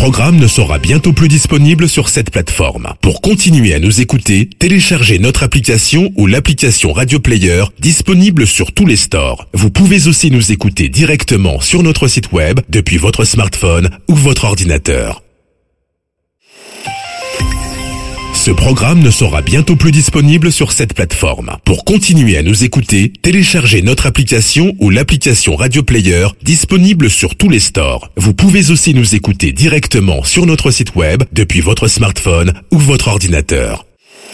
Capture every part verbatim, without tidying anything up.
programme ne sera bientôt plus disponible sur cette plateforme. Pour continuer à nous écouter, téléchargez notre application ou l'application Radio Player disponible sur tous les stores. Vous pouvez aussi nous écouter directement sur notre site web depuis votre smartphone ou votre ordinateur. Ce programme ne sera bientôt plus disponible sur cette plateforme. Pour continuer à nous écouter, téléchargez notre application ou l'application Radio Player disponible sur tous les stores. Vous pouvez aussi nous écouter directement sur notre site web depuis votre smartphone ou votre ordinateur.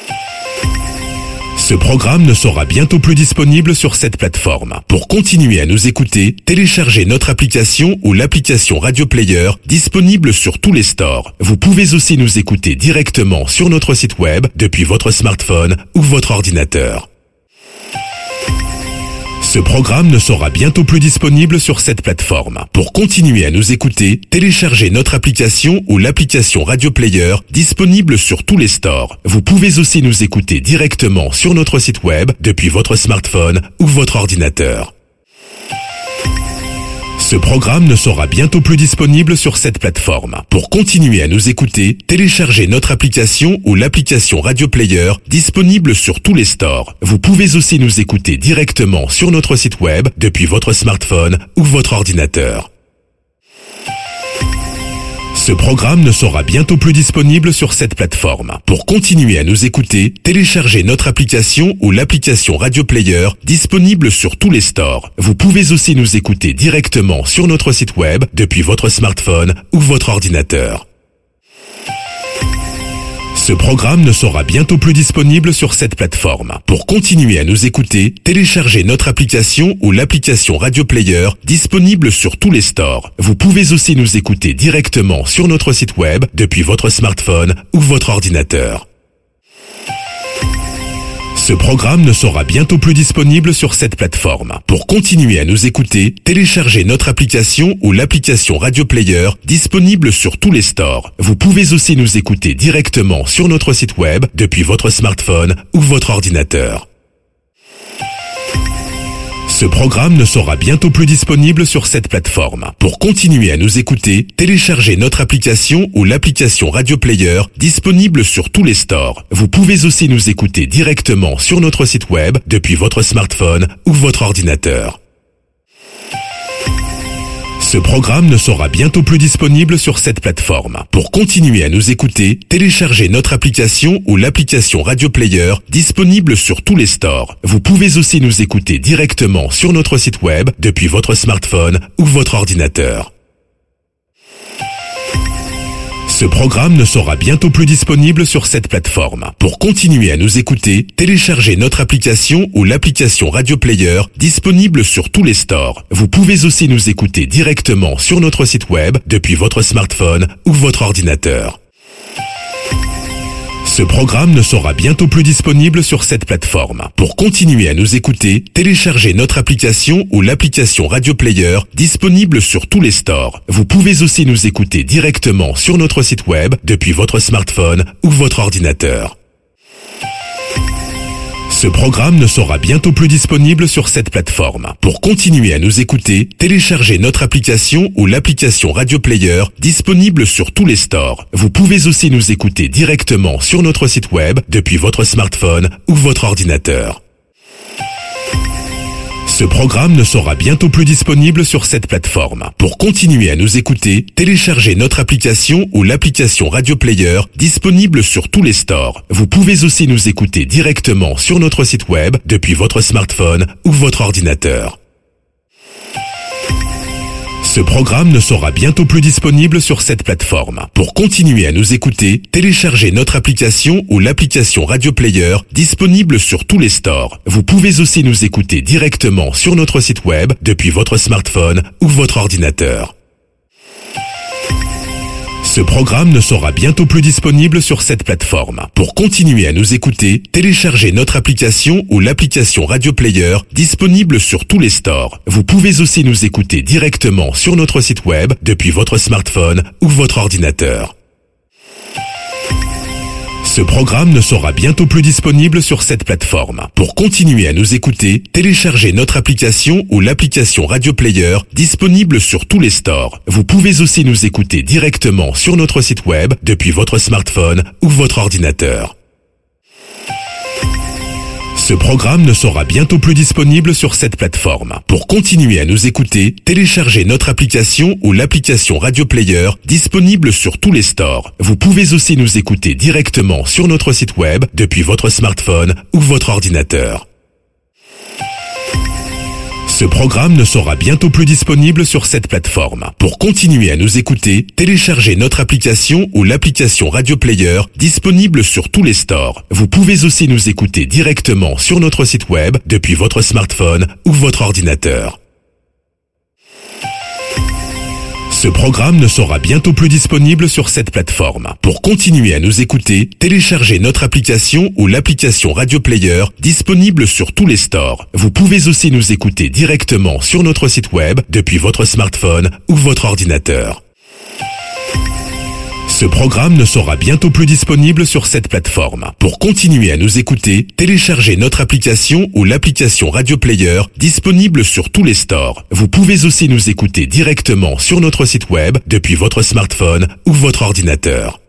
Ce programme ne sera bientôt plus disponible sur cette plateforme. Pour continuer à nous écouter, téléchargez notre application ou l'application Radio Player disponible sur tous les stores. Vous pouvez aussi nous écouter directement sur notre site web depuis votre smartphone ou votre ordinateur. Ce programme ne sera bientôt plus disponible sur cette plateforme. Pour continuer à nous écouter, téléchargez notre application ou l'application Radio Player disponible sur tous les stores. Vous pouvez aussi nous écouter directement sur notre site web depuis votre smartphone ou votre ordinateur. Ce programme ne sera bientôt plus disponible sur cette plateforme. Pour continuer à nous écouter, téléchargez notre application ou l'application Radio Player disponible sur tous les stores. Vous pouvez aussi nous écouter directement sur notre site web depuis votre smartphone ou votre ordinateur. Ce programme ne sera bientôt plus disponible sur cette plateforme. Pour continuer à nous écouter, téléchargez notre application ou l'application Radio Player disponible sur tous les stores. Vous pouvez aussi nous écouter directement sur notre site web depuis votre smartphone ou votre ordinateur. Ce programme ne sera bientôt plus disponible sur cette plateforme. Pour continuer à nous écouter, téléchargez notre application ou l'application Radio Player disponible sur tous les stores. Vous pouvez aussi nous écouter directement sur notre site web depuis votre smartphone ou votre ordinateur. Ce programme ne sera bientôt plus disponible sur cette plateforme. Pour continuer à nous écouter, téléchargez notre application ou l'application Radio Player disponible sur tous les stores. Vous pouvez aussi nous écouter directement sur notre site web depuis votre smartphone ou votre ordinateur. Ce programme ne sera bientôt plus disponible sur cette plateforme. Pour continuer à nous écouter, téléchargez notre application ou l'application Radio Player disponible sur tous les stores. Vous pouvez aussi nous écouter directement sur notre site web depuis votre smartphone ou votre ordinateur. Ce programme ne sera bientôt plus disponible sur cette plateforme. Pour continuer à nous écouter, téléchargez notre application ou l'application Radio Player disponible sur tous les stores. Vous pouvez aussi nous écouter directement sur notre site web depuis votre smartphone ou votre ordinateur. Ce programme ne sera bientôt plus disponible sur cette plateforme. Pour continuer à nous écouter, téléchargez notre application ou l'application Radio Player disponible sur tous les stores. Vous pouvez aussi nous écouter directement sur notre site web depuis votre smartphone ou votre ordinateur. Ce programme ne sera bientôt plus disponible sur cette plateforme. Pour continuer à nous écouter, téléchargez notre application ou l'application Radio Player disponible sur tous les stores. Vous pouvez aussi nous écouter directement sur notre site web depuis votre smartphone ou votre ordinateur. Ce programme ne sera bientôt plus disponible sur cette plateforme. Pour continuer à nous écouter, téléchargez notre application ou l'application Radio Player disponible sur tous les stores. Vous pouvez aussi nous écouter directement sur notre site web depuis votre smartphone ou votre ordinateur. Ce programme ne sera bientôt plus disponible sur cette plateforme. Pour continuer à nous écouter, téléchargez notre application ou l'application Radio Player disponible sur tous les stores. Vous pouvez aussi nous écouter directement sur notre site web depuis votre smartphone ou votre ordinateur. Ce programme ne sera bientôt plus disponible sur cette plateforme. Pour continuer à nous écouter, téléchargez notre application ou l'application Radio Player disponible sur tous les stores. Vous pouvez aussi nous écouter directement sur notre site web depuis votre smartphone ou votre ordinateur. Ce programme ne sera bientôt plus disponible sur cette plateforme. Pour continuer à nous écouter, téléchargez notre application ou l'application Radio Player disponible sur tous les stores. Vous pouvez aussi nous écouter directement sur notre site web depuis votre smartphone ou votre ordinateur. Ce programme ne sera bientôt plus disponible sur cette plateforme. Pour continuer à nous écouter, téléchargez notre application ou l'application Radio Player disponible sur tous les stores. Vous pouvez aussi nous écouter directement sur notre site web depuis votre smartphone ou votre ordinateur. Ce programme ne sera bientôt plus disponible sur cette plateforme. Pour continuer à nous écouter, téléchargez notre application ou l'application Radio Player disponible sur tous les stores. Vous pouvez aussi nous écouter directement sur notre site web depuis votre smartphone ou votre ordinateur. Ce programme ne sera bientôt plus disponible sur cette plateforme. Pour continuer à nous écouter, téléchargez notre application ou l'application Radio Player disponible sur tous les stores. Vous pouvez aussi nous écouter directement sur notre site web depuis votre smartphone ou votre ordinateur. Ce programme ne sera bientôt plus disponible sur cette plateforme. Pour continuer à nous écouter, téléchargez notre application ou l'application Radio Player disponible sur tous les stores. Vous pouvez aussi nous écouter directement sur notre site web depuis votre smartphone ou votre ordinateur. Ce programme ne sera bientôt plus disponible sur cette plateforme. Pour continuer à nous écouter, téléchargez notre application ou l'application Radio Player disponible sur tous les stores. Vous pouvez aussi nous écouter directement sur notre site web depuis votre smartphone ou votre ordinateur.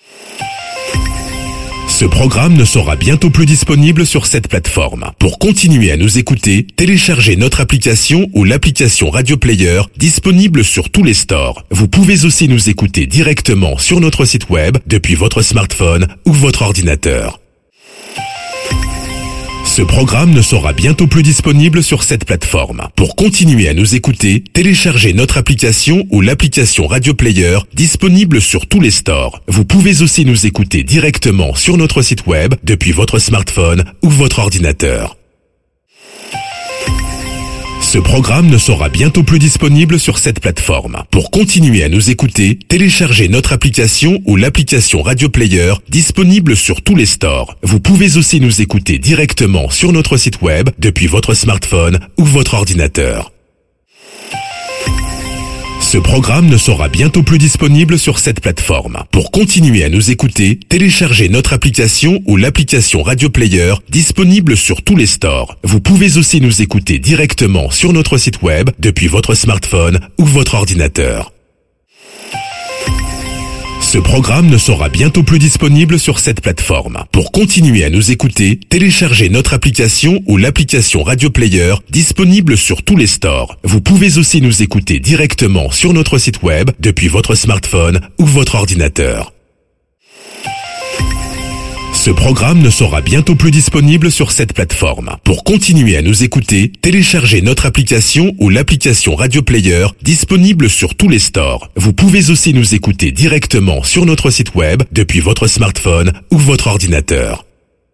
Ce programme ne sera bientôt plus disponible sur cette plateforme. Pour continuer à nous écouter, téléchargez notre application ou l'application Radio Player disponible sur tous les stores. Vous pouvez aussi nous écouter directement sur notre site web depuis votre smartphone ou votre ordinateur. Ce programme ne sera bientôt plus disponible sur cette plateforme. Pour continuer à nous écouter, téléchargez notre application ou l'application Radio Player disponible sur tous les stores. Vous pouvez aussi nous écouter directement sur notre site web depuis votre smartphone ou votre ordinateur. Ce programme ne sera bientôt plus disponible sur cette plateforme. Pour continuer à nous écouter, téléchargez notre application ou l'application Radio Player disponible sur tous les stores. Vous pouvez aussi nous écouter directement sur notre site web depuis votre smartphone ou votre ordinateur. Ce programme ne sera bientôt plus disponible sur cette plateforme. Pour continuer à nous écouter, téléchargez notre application ou l'application Radio Player disponible sur tous les stores. Vous pouvez aussi nous écouter directement sur notre site web depuis votre smartphone ou votre ordinateur. Ce programme ne sera bientôt plus disponible sur cette plateforme. Pour continuer à nous écouter, téléchargez notre application ou l'application Radio Player disponible sur tous les stores. Vous pouvez aussi nous écouter directement sur notre site web depuis votre smartphone ou votre ordinateur. Ce programme ne sera bientôt plus disponible sur cette plateforme. Pour continuer à nous écouter, téléchargez notre application ou l'application Radio Player disponible sur tous les stores. Vous pouvez aussi nous écouter directement sur notre site web depuis votre smartphone ou votre ordinateur.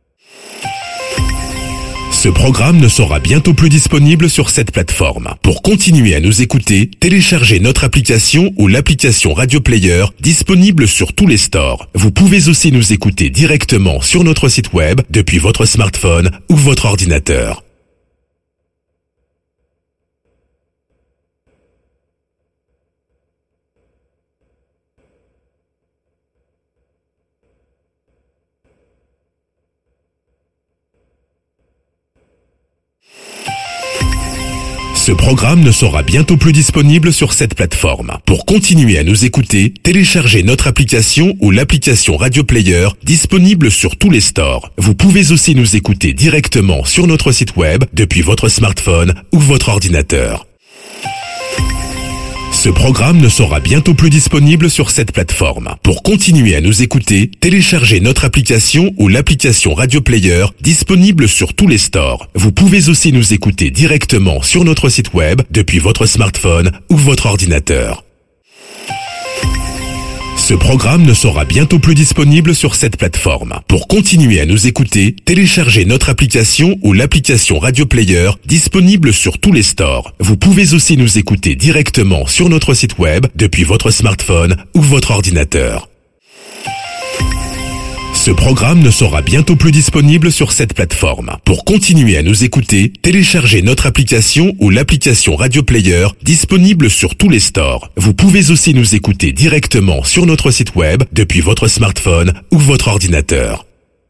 Ce programme ne sera bientôt plus disponible sur cette plateforme. Pour continuer à nous écouter, téléchargez notre application ou l'application Radio Player disponible sur tous les stores. Vous pouvez aussi nous écouter directement sur notre site web depuis votre smartphone ou votre ordinateur. Ce programme ne sera bientôt plus disponible sur cette plateforme. Pour continuer à nous écouter, téléchargez notre application ou l'application Radio Player disponible sur tous les stores. Vous pouvez aussi nous écouter directement sur notre site web depuis votre smartphone ou votre ordinateur. Ce programme ne sera bientôt plus disponible sur cette plateforme. Pour continuer à nous écouter, téléchargez notre application ou l'application Radio Player disponible sur tous les stores. Vous pouvez aussi nous écouter directement sur notre site web depuis votre smartphone ou votre ordinateur. Ce programme ne sera bientôt plus disponible sur cette plateforme. Pour continuer à nous écouter, téléchargez notre application ou l'application Radio Player disponible sur tous les stores. Vous pouvez aussi nous écouter directement sur notre site web depuis votre smartphone ou votre ordinateur. Ce Ce programme ne sera bientôt plus disponible sur cette plateforme. Pour continuer à nous écouter, téléchargez notre application ou l'application Radio Player disponible sur tous les stores. Vous pouvez aussi nous écouter directement sur notre site web depuis votre smartphone ou votre ordinateur.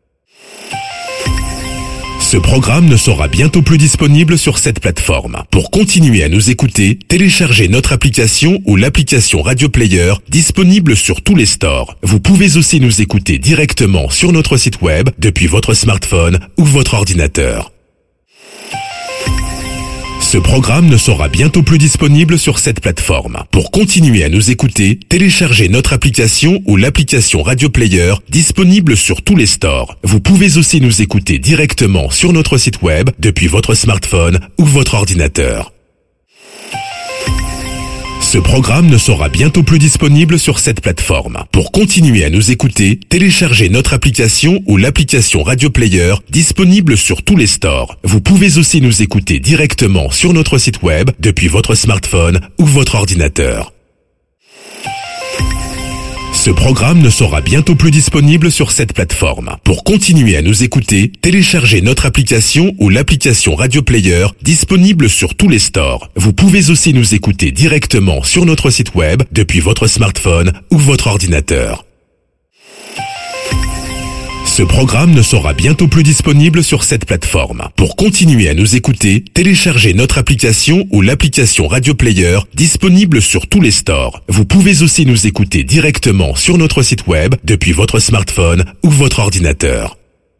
Ce programme ne sera bientôt plus disponible sur cette plateforme. Pour continuer à nous écouter, téléchargez notre application ou l'application Radio Player disponible sur tous les stores. Vous pouvez aussi nous écouter directement sur notre site web depuis votre smartphone ou votre ordinateur. Ce programme ne sera bientôt plus disponible sur cette plateforme. Pour continuer à nous écouter, téléchargez notre application ou l'application Radio Player disponible sur tous les stores. Vous pouvez aussi nous écouter directement sur notre site web depuis votre smartphone ou votre ordinateur. Ce programme ne sera bientôt plus disponible sur cette plateforme. Pour continuer à nous écouter, téléchargez notre application ou l'application Radio Player disponible sur tous les stores. Vous pouvez aussi nous écouter directement sur notre site web depuis votre smartphone ou votre ordinateur. Ce programme ne sera bientôt plus disponible sur cette plateforme. Pour continuer à nous écouter, téléchargez notre application ou l'application Radio Player disponible sur tous les stores. Vous pouvez aussi nous écouter directement sur notre site web depuis votre smartphone ou votre ordinateur. Ce programme ne sera bientôt plus disponible sur cette plateforme. Pour continuer à nous écouter, téléchargez notre application ou l'application Radio Player disponible sur tous les stores. Vous pouvez aussi nous écouter directement sur notre site web depuis votre smartphone ou votre ordinateur.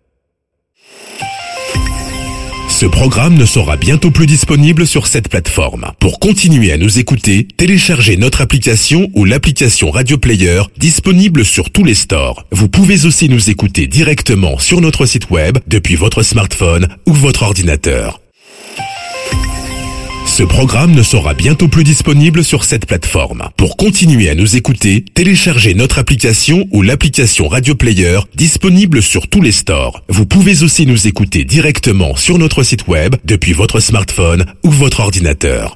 Ce programme ne sera bientôt plus disponible sur cette plateforme. Pour continuer à nous écouter, téléchargez notre application ou l'application Radio Player disponible sur tous les stores. Vous pouvez aussi nous écouter directement sur notre site web depuis votre smartphone ou votre ordinateur. Ce programme ne sera bientôt plus disponible sur cette plateforme. Pour continuer à nous écouter, téléchargez notre application ou l'application Radio Player disponible sur tous les stores. Vous pouvez aussi nous écouter directement sur notre site web depuis votre smartphone ou votre ordinateur.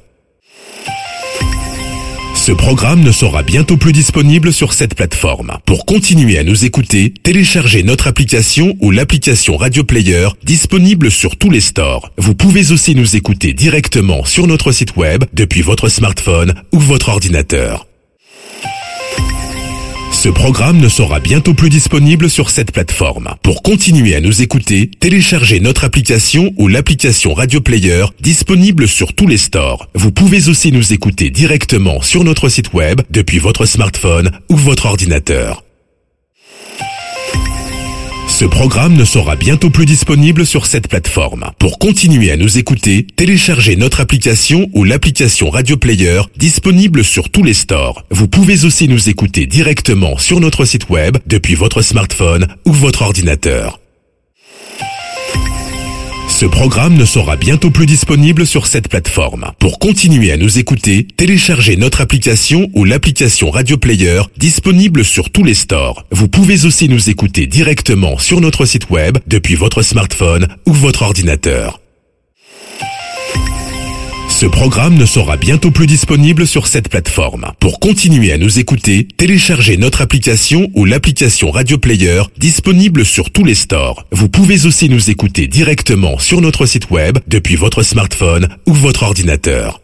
Ce programme ne sera bientôt plus disponible sur cette plateforme. Pour continuer à nous écouter, téléchargez notre application ou l'application Radio Player disponible sur tous les stores. Vous pouvez aussi nous écouter directement sur notre site web depuis votre smartphone ou votre ordinateur. Ce programme ne sera bientôt plus disponible sur cette plateforme. Pour continuer à nous écouter, téléchargez notre application ou l'application Radio Player disponible sur tous les stores. Vous pouvez aussi nous écouter directement sur notre site web depuis votre smartphone ou votre ordinateur. Ce programme ne sera bientôt plus disponible sur cette plateforme. Pour continuer à nous écouter, téléchargez notre application ou l'application Radio Player disponible sur tous les stores. Vous pouvez aussi nous écouter directement sur notre site web depuis votre smartphone ou votre ordinateur. Ce programme ne sera bientôt plus disponible sur cette plateforme. Pour continuer à nous écouter, téléchargez notre application ou l'application Radio Player disponible sur tous les stores. Vous pouvez aussi nous écouter directement sur notre site web depuis votre smartphone ou votre ordinateur. Ce programme ne sera bientôt plus disponible sur cette plateforme. Pour continuer à nous écouter, téléchargez notre application ou l'application Radio Player disponible sur tous les stores. Vous pouvez aussi nous écouter directement sur notre site web depuis votre smartphone ou votre ordinateur.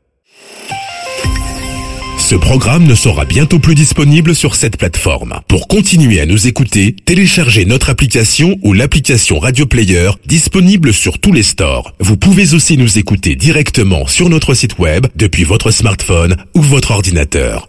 Ce programme ne sera bientôt plus disponible sur cette plateforme. Pour continuer à nous écouter, téléchargez notre application ou l'application Radio Player disponible sur tous les stores. Vous pouvez aussi nous écouter directement sur notre site web depuis votre smartphone ou votre ordinateur.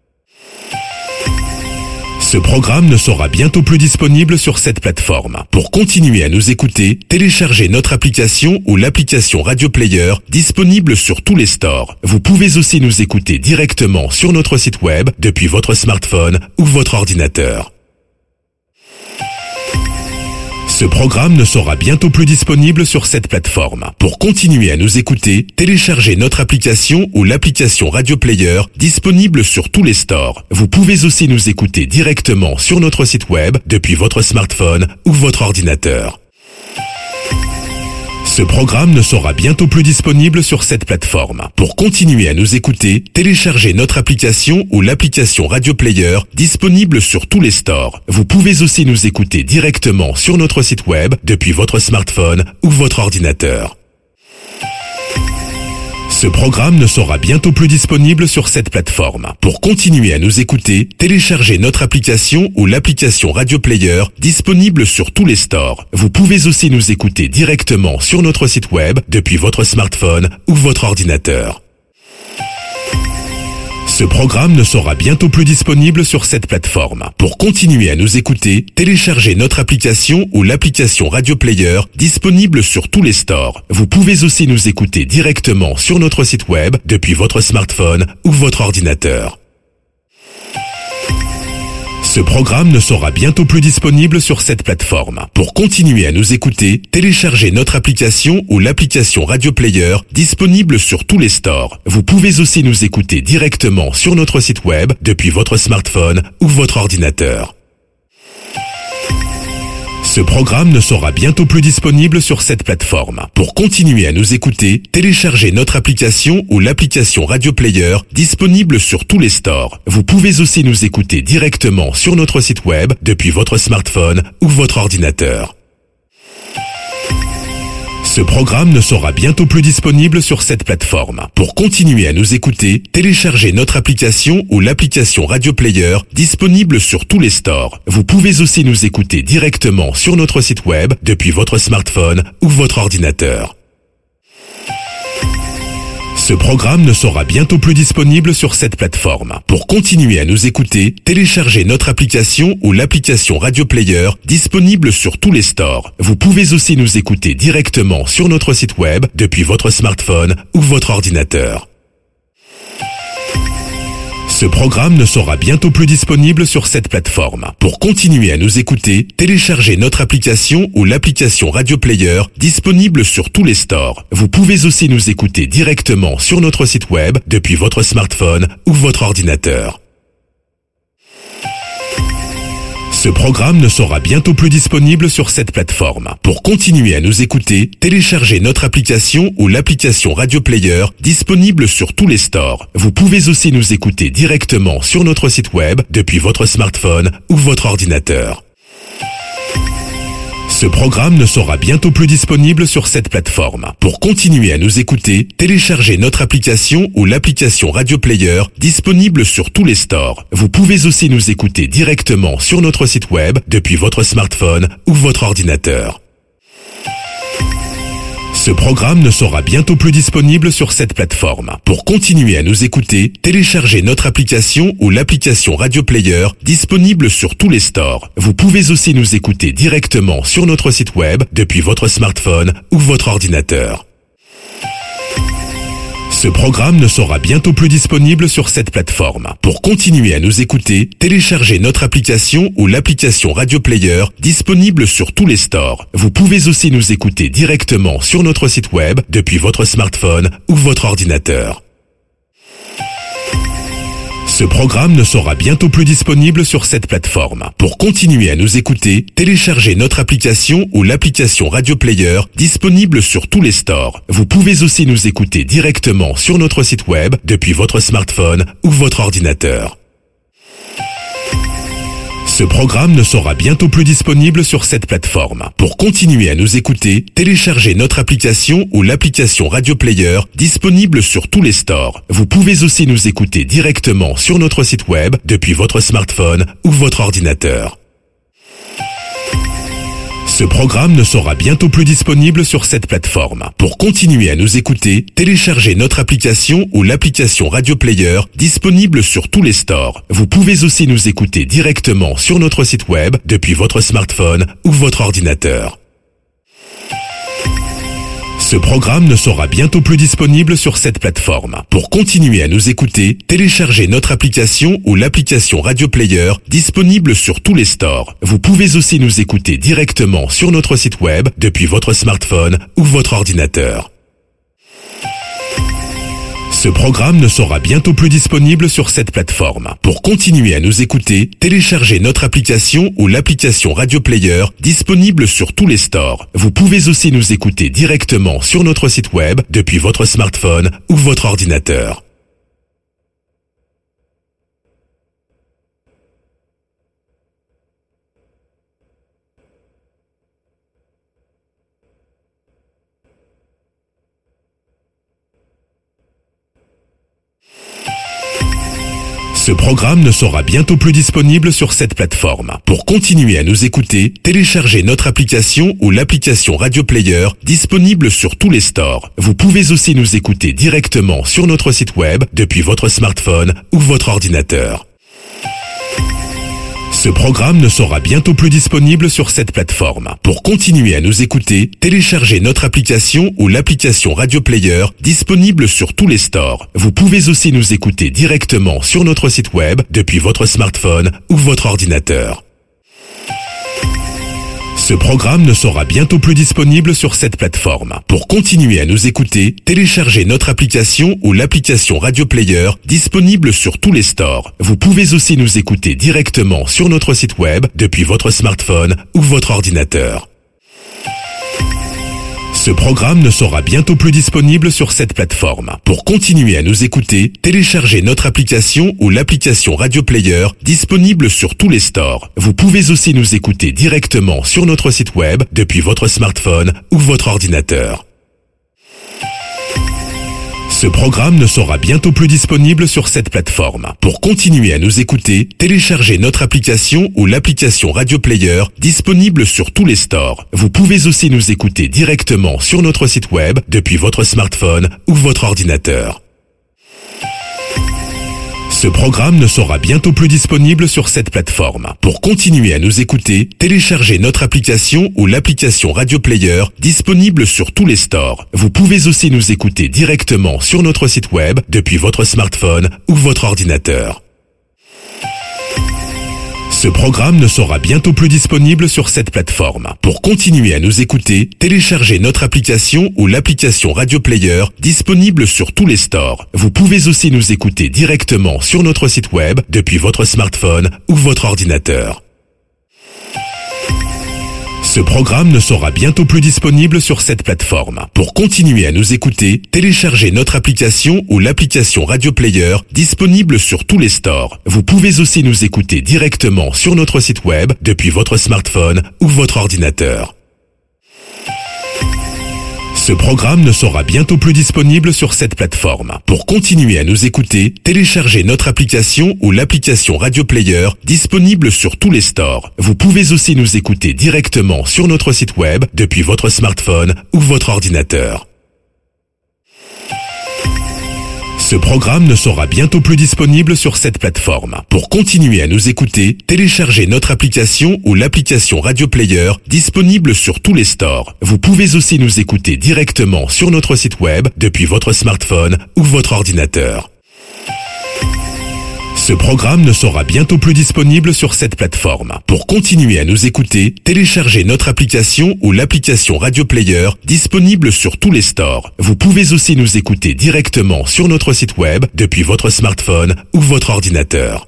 Ce programme ne sera bientôt plus disponible sur cette plateforme. Pour continuer à nous écouter, téléchargez notre application ou l'application Radio Player disponible sur tous les stores. Vous pouvez aussi nous écouter directement sur notre site web depuis votre smartphone ou votre ordinateur. Ce programme ne sera bientôt plus disponible sur cette plateforme. Pour continuer à nous écouter, téléchargez notre application ou l'application Radio Player disponible sur tous les stores. Vous pouvez aussi nous écouter directement sur notre site web depuis votre smartphone ou votre ordinateur. Ce programme ne sera bientôt plus disponible sur cette plateforme. Pour continuer à nous écouter, téléchargez notre application ou l'application Radio Player disponible sur tous les stores. Vous pouvez aussi nous écouter directement sur notre site web depuis votre smartphone ou votre ordinateur. Ce programme ne sera bientôt plus disponible sur cette plateforme. Pour continuer à nous écouter, téléchargez notre application ou l'application Radio Player disponible sur tous les stores. Vous pouvez aussi nous écouter directement sur notre site web depuis votre smartphone ou votre ordinateur. Ce programme ne sera bientôt plus disponible sur cette plateforme. Pour continuer à nous écouter, téléchargez notre application ou l'application Radio Player disponible sur tous les stores. Vous pouvez aussi nous écouter directement sur notre site web depuis votre smartphone ou votre ordinateur. Ce programme ne sera bientôt plus disponible sur cette plateforme. Pour continuer à nous écouter, téléchargez notre application ou l'application Radio Player disponible sur tous les stores. Vous pouvez aussi nous écouter directement sur notre site web depuis votre smartphone ou votre ordinateur. Ce programme ne sera bientôt plus disponible sur cette plateforme. Pour continuer à nous écouter, téléchargez notre application ou l'application Radio Player disponible sur tous les stores. Vous pouvez aussi nous écouter directement sur notre site web depuis votre smartphone ou votre ordinateur. Ce programme ne sera bientôt plus disponible sur cette plateforme. Pour continuer à nous écouter, téléchargez notre application ou l'application Radio Player disponible sur tous les stores. Vous pouvez aussi nous écouter directement sur notre site web depuis votre smartphone ou votre ordinateur. Ce programme ne sera bientôt plus disponible sur cette plateforme. Pour continuer à nous écouter, téléchargez notre application ou l'application Radio Player disponible sur tous les stores. Vous pouvez aussi nous écouter directement sur notre site web depuis votre smartphone ou votre ordinateur. Ce programme ne sera bientôt plus disponible sur cette plateforme. Pour continuer à nous écouter, téléchargez notre application ou l'application Radio Player disponible sur tous les stores. Vous pouvez aussi nous écouter directement sur notre site web depuis votre smartphone ou votre ordinateur. Ce programme ne sera bientôt plus disponible sur cette plateforme. Pour continuer à nous écouter, téléchargez notre application ou l'application Radio Player disponible sur tous les stores. Vous pouvez aussi nous écouter directement sur notre site web depuis votre smartphone ou votre ordinateur. Ce programme ne sera bientôt plus disponible sur cette plateforme. Pour continuer à nous écouter, téléchargez notre application ou l'application Radio Player disponible sur tous les stores. Vous pouvez aussi nous écouter directement sur notre site web depuis votre smartphone ou votre ordinateur. Ce programme ne sera bientôt plus disponible sur cette plateforme. Pour continuer à nous écouter, téléchargez notre application ou l'application Radio Player disponible sur tous les stores. Vous pouvez aussi nous écouter directement sur notre site web depuis votre smartphone ou votre ordinateur. Ce programme ne sera bientôt plus disponible sur cette plateforme. Pour continuer à nous écouter, téléchargez notre application ou l'application Radio Player disponible sur tous les stores. Vous pouvez aussi nous écouter directement sur notre site web depuis votre smartphone ou votre ordinateur. Ce programme ne sera bientôt plus disponible sur cette plateforme. Pour continuer à nous écouter, téléchargez notre application ou l'application Radio Player disponible sur tous les stores. Vous pouvez aussi nous écouter directement sur notre site web depuis votre smartphone ou votre ordinateur. Ce programme ne sera bientôt plus disponible sur cette plateforme. Pour continuer à nous écouter, téléchargez notre application ou l'application Radio Player disponible sur tous les stores. Vous pouvez aussi nous écouter directement sur notre site web depuis votre smartphone ou votre ordinateur. Ce programme ne sera bientôt plus disponible sur cette plateforme. Pour continuer à nous écouter, téléchargez notre application ou l'application Radio Player disponible sur tous les stores. Vous pouvez aussi nous écouter directement sur notre site web depuis votre smartphone ou votre ordinateur. Ce programme ne sera bientôt plus disponible sur cette plateforme. Pour continuer à nous écouter, téléchargez notre application ou l'application Radio Player disponible sur tous les stores. Vous pouvez aussi nous écouter directement sur notre site web depuis votre smartphone ou votre ordinateur. Ce programme ne sera bientôt plus disponible sur cette plateforme. Pour continuer à nous écouter, téléchargez notre application ou l'application Radio Player disponible sur tous les stores. Vous pouvez aussi nous écouter directement sur notre site web depuis votre smartphone ou votre ordinateur. Ce programme ne sera bientôt plus disponible sur cette plateforme. Pour continuer à nous écouter, téléchargez notre application ou l'application Radio Player disponible sur tous les stores. Vous pouvez aussi nous écouter directement sur notre site web depuis votre smartphone ou votre ordinateur. Ce programme ne sera bientôt plus disponible sur cette plateforme. Pour continuer à nous écouter, téléchargez notre application ou l'application Radio Player disponible sur tous les stores. Vous pouvez aussi nous écouter directement sur notre site web depuis votre smartphone ou votre ordinateur. Ce programme ne sera bientôt plus disponible sur cette plateforme. Pour continuer à nous écouter, téléchargez notre application ou l'application Radio Player disponible sur tous les stores. Vous pouvez aussi nous écouter directement sur notre site web depuis votre smartphone ou votre ordinateur. Ce programme ne sera bientôt plus disponible sur cette plateforme. Pour continuer à nous écouter, téléchargez notre application ou l'application Radio Player disponible sur tous les stores. Vous pouvez aussi nous écouter directement sur notre site web depuis votre smartphone ou votre ordinateur. Ce programme ne sera bientôt plus disponible sur cette plateforme. Pour continuer à nous écouter, téléchargez notre application ou l'application Radio Player disponible sur tous les stores. Vous pouvez aussi nous écouter directement sur notre site web depuis votre smartphone ou votre ordinateur. Ce programme ne sera bientôt plus disponible sur cette plateforme. Pour continuer à nous écouter, téléchargez notre application ou l'application Radio Player disponible sur tous les stores. Vous pouvez aussi nous écouter directement sur notre site web depuis votre smartphone ou votre ordinateur. Ce programme ne sera bientôt plus disponible sur cette plateforme. Pour continuer à nous écouter, téléchargez notre application ou l'application Radio Player disponible sur tous les stores. Vous pouvez aussi nous écouter directement sur notre site web depuis votre smartphone ou votre ordinateur. Ce programme ne sera bientôt plus disponible sur cette plateforme. Pour continuer à nous écouter, téléchargez notre application ou l'application Radio Player disponible sur tous les stores. Vous pouvez aussi nous écouter directement sur notre site web depuis votre smartphone ou votre ordinateur. Ce programme ne sera bientôt plus disponible sur cette plateforme. Pour continuer à nous écouter, téléchargez notre application ou l'application Radio Player disponible sur tous les stores. Vous pouvez aussi nous écouter directement sur notre site web depuis votre smartphone ou votre ordinateur. Ce programme ne sera bientôt plus disponible sur cette plateforme. Pour continuer à nous écouter, téléchargez notre application ou l'application Radio Player disponible sur tous les stores. Vous pouvez aussi nous écouter directement sur notre site web depuis votre smartphone ou votre ordinateur. Ce programme ne sera bientôt plus disponible sur cette plateforme. Pour continuer à nous écouter, téléchargez notre application ou l'application Radio Player disponible sur tous les stores. Vous pouvez aussi nous écouter directement sur notre site web depuis votre smartphone ou votre ordinateur.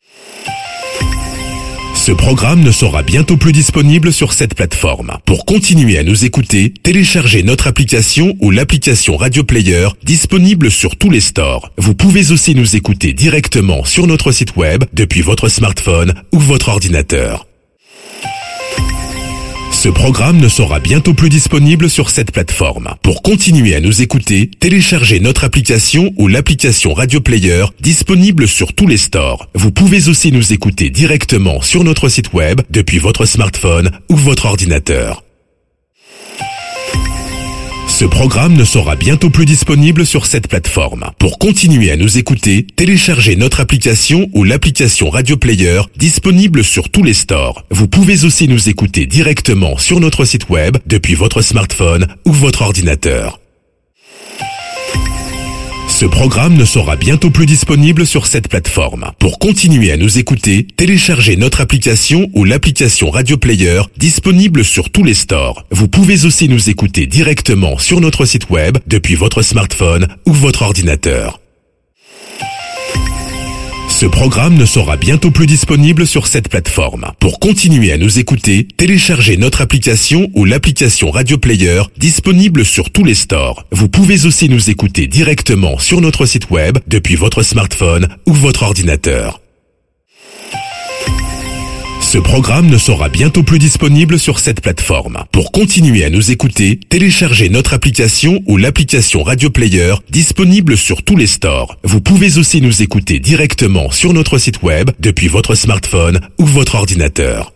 Ce programme ne sera bientôt plus disponible sur cette plateforme. Pour continuer à nous écouter, téléchargez notre application ou l'application Radio Player disponible sur tous les stores. Vous pouvez aussi nous écouter directement sur notre site web depuis votre smartphone ou votre ordinateur. Ce programme ne sera bientôt plus disponible sur cette plateforme. Pour continuer à nous écouter, téléchargez notre application ou l'application Radio Player disponible sur tous les stores. Vous pouvez aussi nous écouter directement sur notre site web depuis votre smartphone ou votre ordinateur. Ce programme ne sera bientôt plus disponible sur cette plateforme. Pour continuer à nous écouter, téléchargez notre application ou l'application Radio Player disponible sur tous les stores. Vous pouvez aussi nous écouter directement sur notre site web depuis votre smartphone ou votre ordinateur. Ce programme ne sera bientôt plus disponible sur cette plateforme. Pour continuer à nous écouter, téléchargez notre application ou l'application Radio Player disponible sur tous les stores. Vous pouvez aussi nous écouter directement sur notre site web depuis votre smartphone ou votre ordinateur. Ce programme ne sera bientôt plus disponible sur cette plateforme. Pour continuer à nous écouter, téléchargez notre application ou l'application Radio Player disponible sur tous les stores. Vous pouvez aussi nous écouter directement sur notre site web depuis votre smartphone ou votre ordinateur. Ce programme ne sera bientôt plus disponible sur cette plateforme. Pour continuer à nous écouter, téléchargez notre application ou l'application Radio Player disponible sur tous les stores. Vous pouvez aussi nous écouter directement sur notre site web depuis votre smartphone ou votre ordinateur.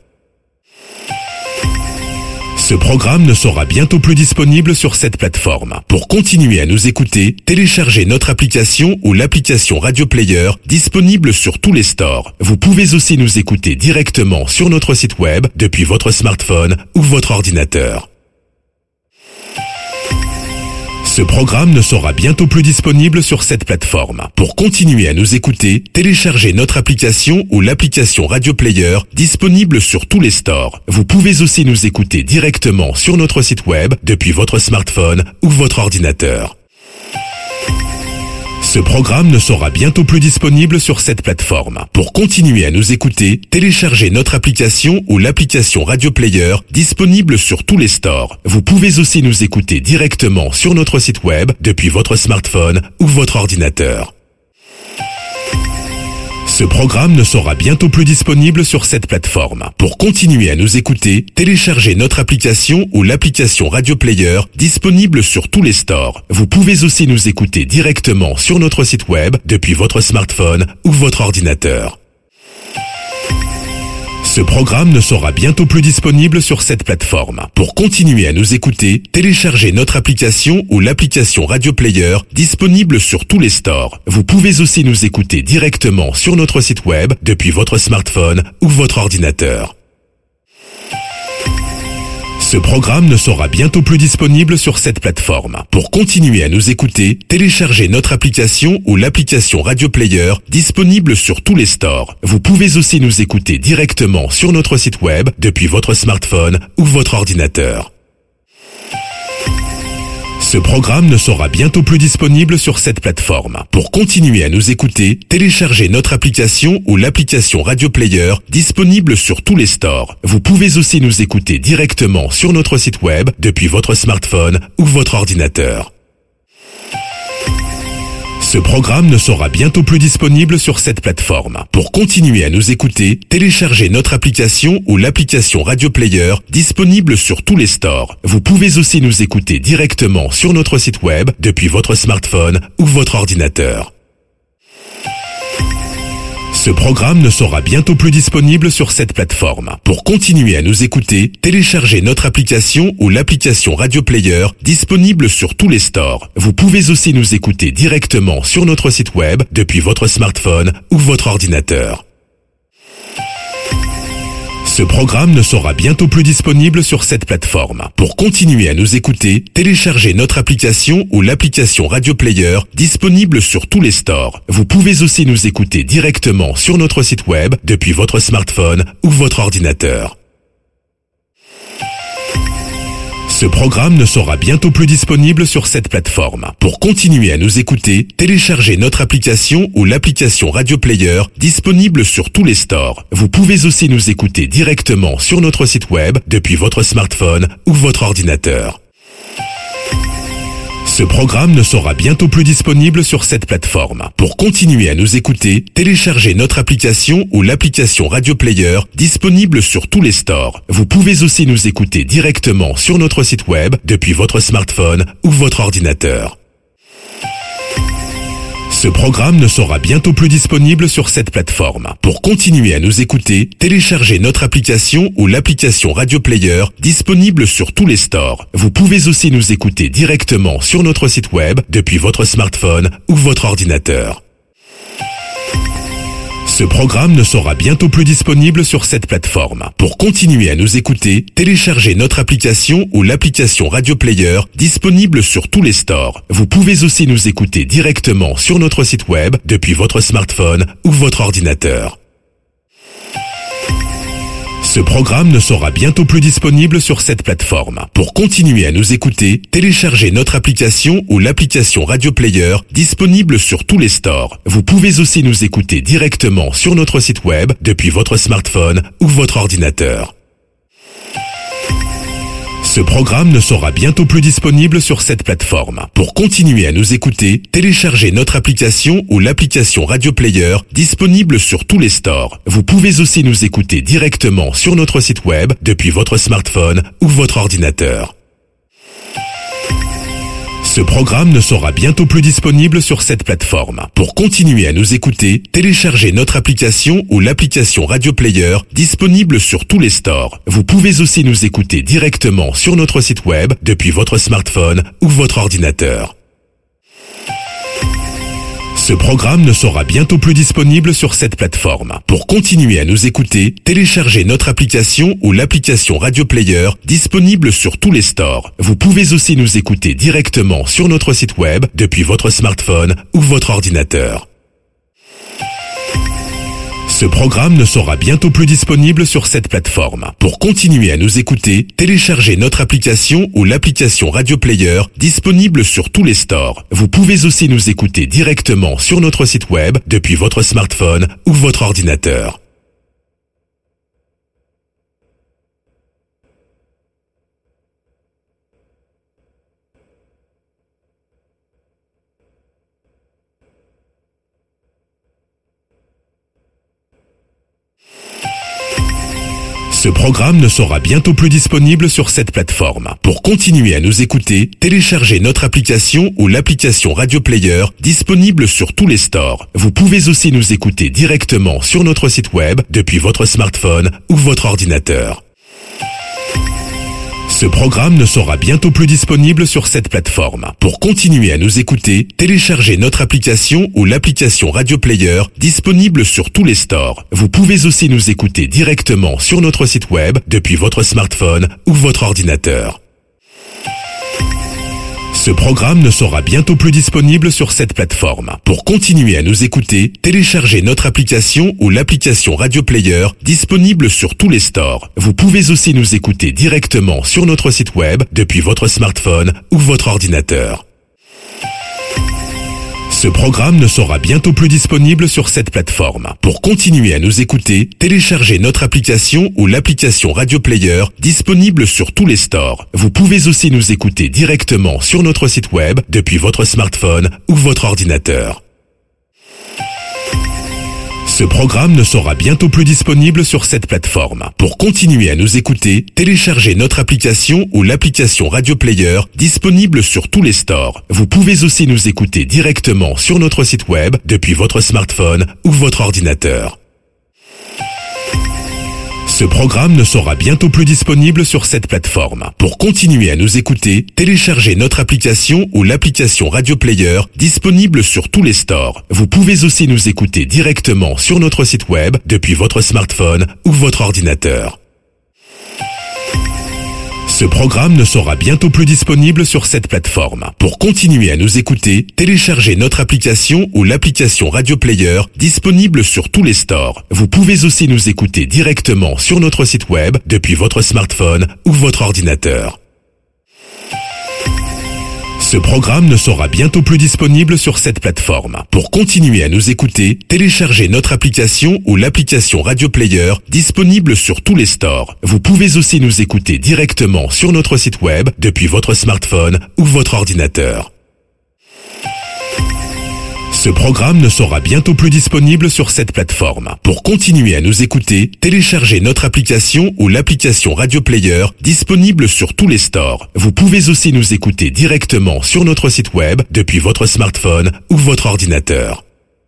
Ce programme ne sera bientôt plus disponible sur cette plateforme. Pour continuer à nous écouter, téléchargez notre application ou l'application Radio Player disponible sur tous les stores. Vous pouvez aussi nous écouter directement sur notre site web depuis votre smartphone ou votre ordinateur. Ce programme ne sera bientôt plus disponible sur cette plateforme. Pour continuer à nous écouter, téléchargez notre application ou l'application Radio Player disponible sur tous les stores. Vous pouvez aussi nous écouter directement sur notre site web depuis votre smartphone ou votre ordinateur. Ce programme ne sera bientôt plus disponible sur cette plateforme. Pour continuer à nous écouter, téléchargez notre application ou l'application Radio Player disponible sur tous les stores. Vous pouvez aussi nous écouter directement sur notre site web depuis votre smartphone ou votre ordinateur. Ce programme ne sera bientôt plus disponible sur cette plateforme. Pour continuer à nous écouter, téléchargez notre application ou l'application Radio Player disponible sur tous les stores. Vous pouvez aussi nous écouter directement sur notre site web depuis votre smartphone ou votre ordinateur. Ce programme ne sera bientôt plus disponible sur cette plateforme. Pour continuer à nous écouter, téléchargez notre application ou l'application Radio Player disponible sur tous les stores. Vous pouvez aussi nous écouter directement sur notre site web depuis votre smartphone ou votre ordinateur. Ce programme ne sera bientôt plus disponible sur cette plateforme. Pour continuer à nous écouter, téléchargez notre application ou l'application Radio Player disponible sur tous les stores. Vous pouvez aussi nous écouter directement sur notre site web depuis votre smartphone ou votre ordinateur. Ce programme ne sera bientôt plus disponible sur cette plateforme. Pour continuer à nous écouter, téléchargez notre application ou l'application Radio Player disponible sur tous les stores. Vous pouvez aussi nous écouter directement sur notre site web depuis votre smartphone ou votre ordinateur. Ce programme ne sera bientôt plus disponible sur cette plateforme. Pour continuer à nous écouter, téléchargez notre application ou l'application Radio Player disponible sur tous les stores. Vous pouvez aussi nous écouter directement sur notre site web depuis votre smartphone ou votre ordinateur. Ce programme ne sera bientôt plus disponible sur cette plateforme. Pour continuer à nous écouter, téléchargez notre application ou l'application Radio Player disponible sur tous les stores. Vous pouvez aussi nous écouter directement sur notre site web depuis votre smartphone ou votre ordinateur. Ce programme ne sera bientôt plus disponible sur cette plateforme. Pour continuer à nous écouter, téléchargez notre application ou l'application Radio Player disponible sur tous les stores. Vous pouvez aussi nous écouter directement sur notre site web depuis votre smartphone ou votre ordinateur. Ce programme ne sera bientôt plus disponible sur cette plateforme. Pour continuer à nous écouter, téléchargez notre application ou l'application Radio Player disponible sur tous les stores. Vous pouvez aussi nous écouter directement sur notre site web depuis votre smartphone ou votre ordinateur. Ce programme ne sera bientôt plus disponible sur cette plateforme. Pour continuer à nous écouter, téléchargez notre application ou l'application Radio Player disponible sur tous les stores. Vous pouvez aussi nous écouter directement sur notre site web depuis votre smartphone ou votre ordinateur. Ce programme ne sera bientôt plus disponible sur cette plateforme. Pour continuer à nous écouter, téléchargez notre application ou l'application Radio Player disponible sur tous les stores. Vous pouvez aussi nous écouter directement sur notre site web depuis votre smartphone ou votre ordinateur. Ce programme ne sera bientôt plus disponible sur cette plateforme. Pour continuer à nous écouter, téléchargez notre application ou l'application Radio Player disponible sur tous les stores. Vous pouvez aussi nous écouter directement sur notre site web depuis votre smartphone ou votre ordinateur. Ce programme ne sera bientôt plus disponible sur cette plateforme. Pour continuer à nous écouter, téléchargez notre application ou l'application Radio Player disponible sur tous les stores. Vous pouvez aussi nous écouter directement sur notre site web depuis votre smartphone ou votre ordinateur. Ce programme ne sera bientôt plus disponible sur cette plateforme. Pour continuer à nous écouter, téléchargez notre application ou l'application Radio Player disponible sur tous les stores. Vous pouvez aussi nous écouter directement sur notre site web depuis votre smartphone ou votre ordinateur. Ce programme ne sera bientôt plus disponible sur cette plateforme. Pour continuer à nous écouter, téléchargez notre application ou l'application Radio Player disponible sur tous les stores. Vous pouvez aussi nous écouter directement sur notre site web depuis votre smartphone ou votre ordinateur. Ce programme ne sera bientôt plus disponible sur cette plateforme. Pour continuer à nous écouter, téléchargez notre application ou l'application Radio Player disponible sur tous les stores. Vous pouvez aussi nous écouter directement sur notre site web depuis votre smartphone ou votre ordinateur. Ce programme ne sera bientôt plus disponible sur cette plateforme. Pour continuer à nous écouter, téléchargez notre application ou l'application Radio Player disponible sur tous les stores. Vous pouvez aussi nous écouter directement sur notre site web depuis votre smartphone ou votre ordinateur. Ce programme ne sera bientôt plus disponible sur cette plateforme. Pour continuer à nous écouter, téléchargez notre application ou l'application Radio Player disponible sur tous les stores. Vous pouvez aussi nous écouter directement sur notre site web depuis votre smartphone ou votre ordinateur. Ce programme ne sera bientôt plus disponible sur cette plateforme. Pour continuer à nous écouter, téléchargez notre application ou l'application Radio Player disponible sur tous les stores. Vous pouvez aussi nous écouter directement sur notre site web depuis votre smartphone ou votre ordinateur. Ce programme ne sera bientôt plus disponible sur cette plateforme. Pour continuer à nous écouter, téléchargez notre application ou l'application Radio Player disponible sur tous les stores. Vous pouvez aussi nous écouter directement sur notre site web depuis votre smartphone ou votre ordinateur. Ce programme ne sera bientôt plus disponible sur cette plateforme. Pour continuer à nous écouter, téléchargez notre application ou l'application Radio Player disponible sur tous les stores. Vous pouvez aussi nous écouter directement sur notre site web depuis votre smartphone ou votre ordinateur. Ce programme ne sera bientôt plus disponible sur cette plateforme. Pour continuer à nous écouter, téléchargez notre application ou l'application Radio Player disponible sur tous les stores. Vous pouvez aussi nous écouter directement sur notre site web depuis votre smartphone ou votre ordinateur. Ce programme ne sera bientôt plus disponible sur cette plateforme. Pour continuer à nous écouter, téléchargez notre application ou l'application Radio Player disponible sur tous les stores. Vous pouvez aussi nous écouter directement sur notre site web depuis votre smartphone ou votre ordinateur. Ce programme ne sera bientôt plus disponible sur cette plateforme. Pour continuer à nous écouter, téléchargez notre application ou l'application Radio Player disponible sur tous les stores. Vous pouvez aussi nous écouter directement sur notre site web depuis votre smartphone ou votre ordinateur. Ce programme ne sera bientôt plus disponible sur cette plateforme. Pour continuer à nous écouter, téléchargez notre application ou l'application Radio Player disponible sur tous les stores. Vous pouvez aussi nous écouter directement sur notre site web depuis votre smartphone ou votre ordinateur. Ce programme ne sera bientôt plus disponible sur cette plateforme. Pour continuer à nous écouter, téléchargez notre application ou l'application Radio Player disponible sur tous les stores. Vous pouvez aussi nous écouter directement sur notre site web depuis votre smartphone ou votre ordinateur.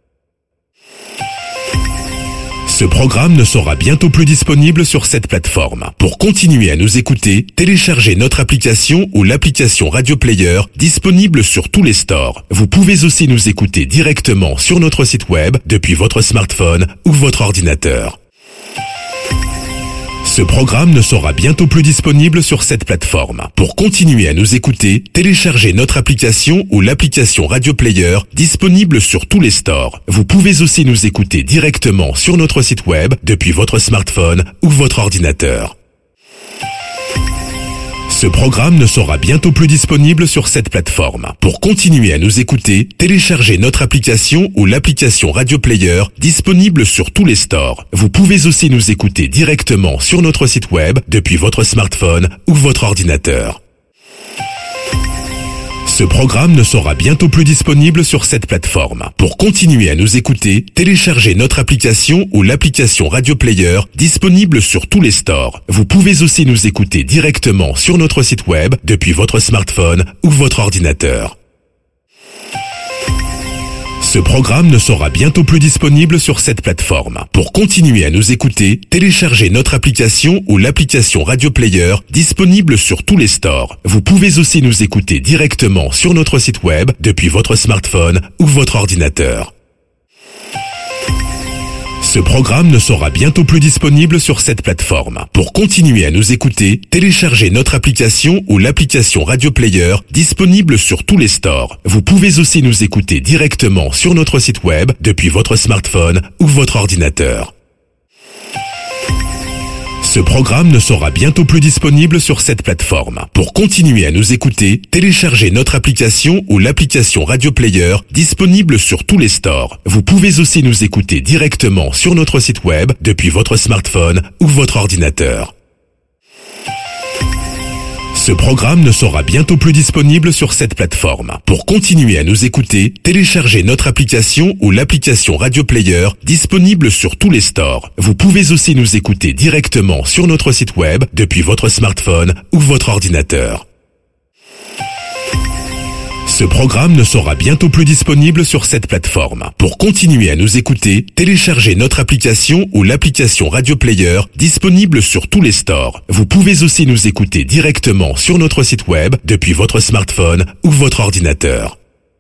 Ce programme ne sera bientôt plus disponible sur cette plateforme. Pour continuer à nous écouter, téléchargez notre application ou l'application Radio Player disponible sur tous les stores. Vous pouvez aussi nous écouter directement sur notre site web depuis votre smartphone ou votre ordinateur. Ce programme ne sera bientôt plus disponible sur cette plateforme. Pour continuer à nous écouter, téléchargez notre application ou l'application Radio Player disponible sur tous les stores. Vous pouvez aussi nous écouter directement sur notre site web depuis votre smartphone ou votre ordinateur. Ce programme ne sera bientôt plus disponible sur cette plateforme. Pour continuer à nous écouter, téléchargez notre application ou l'application Radio Player disponible sur tous les stores. Vous pouvez aussi nous écouter directement sur notre site web depuis votre smartphone ou votre ordinateur. Ce programme ne sera bientôt plus disponible sur cette plateforme. Pour continuer à nous écouter, téléchargez notre application ou l'application Radio Player disponible sur tous les stores. Vous pouvez aussi nous écouter directement sur notre site web depuis votre smartphone ou votre ordinateur. Ce programme ne sera bientôt plus disponible sur cette plateforme. Pour continuer à nous écouter, téléchargez notre application ou l'application Radio Player disponible sur tous les stores. Vous pouvez aussi nous écouter directement sur notre site web depuis votre smartphone ou votre ordinateur. Ce programme ne sera bientôt plus disponible sur cette plateforme. Pour continuer à nous écouter, téléchargez notre application ou l'application Radio Player disponible sur tous les stores. Vous pouvez aussi nous écouter directement sur notre site web depuis votre smartphone ou votre ordinateur. Ce programme ne sera bientôt plus disponible sur cette plateforme. Pour continuer à nous écouter, téléchargez notre application ou l'application Radio Player disponible sur tous les stores. Vous pouvez aussi nous écouter directement sur notre site web depuis votre smartphone ou votre ordinateur. Ce programme ne sera bientôt plus disponible sur cette plateforme. Pour continuer à nous écouter, téléchargez notre application ou l'application Radio Player disponible sur tous les stores. Vous pouvez aussi nous écouter directement sur notre site web depuis votre smartphone ou votre ordinateur. Ce programme ne sera bientôt plus disponible sur cette plateforme. Pour continuer à nous écouter, téléchargez notre application ou l'application Radio Player disponible sur tous les stores. Vous pouvez aussi nous écouter directement sur notre site web depuis votre smartphone ou votre ordinateur.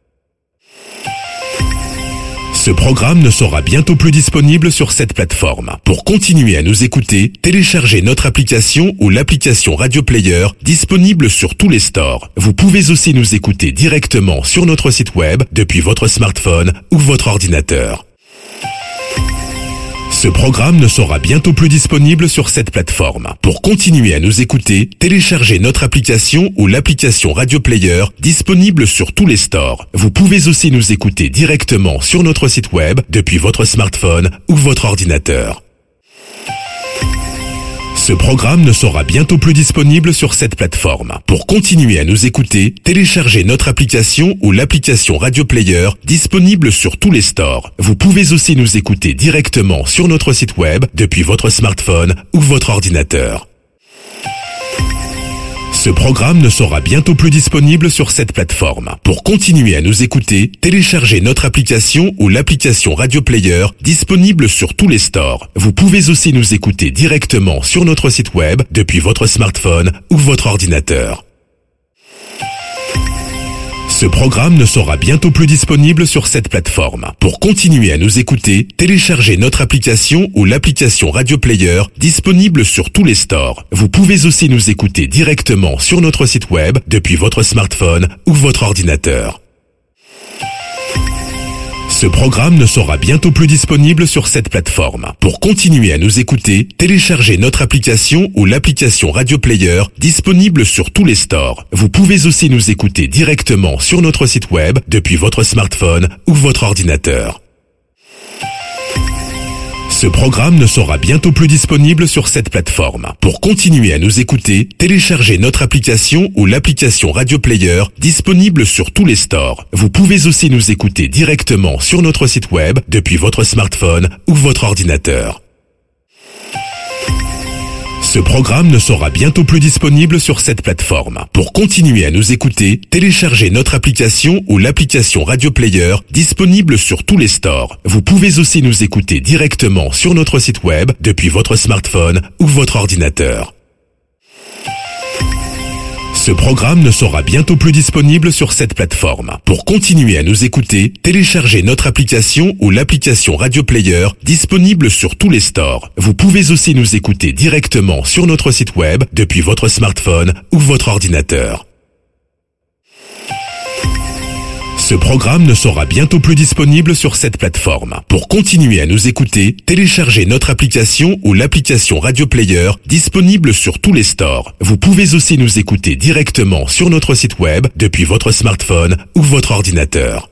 Ce programme ne sera bientôt plus disponible sur cette plateforme. Pour continuer à nous écouter, téléchargez notre application ou l'application Radio Player disponible sur tous les stores. Vous pouvez aussi nous écouter directement sur notre site web depuis votre smartphone ou votre ordinateur. Ce programme ne sera bientôt plus disponible sur cette plateforme. Pour continuer à nous écouter, téléchargez notre application ou l'application Radio Player disponible sur tous les stores. Vous pouvez aussi nous écouter directement sur notre site web depuis votre smartphone ou votre ordinateur. Ce programme ne sera bientôt plus disponible sur cette plateforme. Pour continuer à nous écouter, téléchargez notre application ou l'application Radio Player disponible sur tous les stores. Vous pouvez aussi nous écouter directement sur notre site web depuis votre smartphone ou votre ordinateur. Ce programme ne sera bientôt plus disponible sur cette plateforme. Pour continuer à nous écouter, téléchargez notre application ou l'application Radio Player disponible sur tous les stores. Vous pouvez aussi nous écouter directement sur notre site web depuis votre smartphone ou votre ordinateur. Ce programme ne sera bientôt plus disponible sur cette plateforme. Pour continuer à nous écouter, téléchargez notre application ou l'application Radio Player disponible sur tous les stores. Vous pouvez aussi nous écouter directement sur notre site web depuis votre smartphone ou votre ordinateur. Ce programme ne sera bientôt plus disponible sur cette plateforme. Pour continuer à nous écouter, téléchargez notre application ou l'application Radio Player disponible sur tous les stores. Vous pouvez aussi nous écouter directement sur notre site web depuis votre smartphone ou votre ordinateur. Ce programme ne sera bientôt plus disponible sur cette plateforme. Pour continuer à nous écouter, téléchargez notre application ou l'application Radio Player disponible sur tous les stores. Vous pouvez aussi nous écouter directement sur notre site web depuis votre smartphone ou votre ordinateur. Ce programme ne sera bientôt plus disponible sur cette plateforme. Pour continuer à nous écouter, téléchargez notre application ou l'application Radio Player disponible sur tous les stores. Vous pouvez aussi nous écouter directement sur notre site web depuis votre smartphone ou votre ordinateur. Ce Ce programme ne sera bientôt plus disponible sur cette plateforme. Pour continuer à nous écouter, téléchargez notre application ou l'application Radio Player disponible sur tous les stores. Vous pouvez aussi nous écouter directement sur notre site web depuis votre smartphone ou votre ordinateur. Ce programme ne sera bientôt plus disponible sur cette plateforme. Pour continuer à nous écouter, téléchargez notre application ou l'application Radio Player disponible sur tous les stores. Vous pouvez aussi nous écouter directement sur notre site web depuis votre smartphone ou votre ordinateur.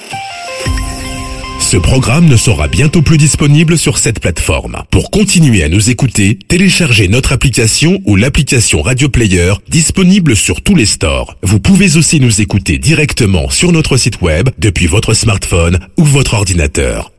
Ce programme ne sera bientôt plus disponible sur cette plateforme. Pour continuer à nous écouter, téléchargez notre application ou l'application Radio Player disponible sur tous les stores. Vous pouvez aussi nous écouter directement sur notre site web depuis votre smartphone ou votre ordinateur.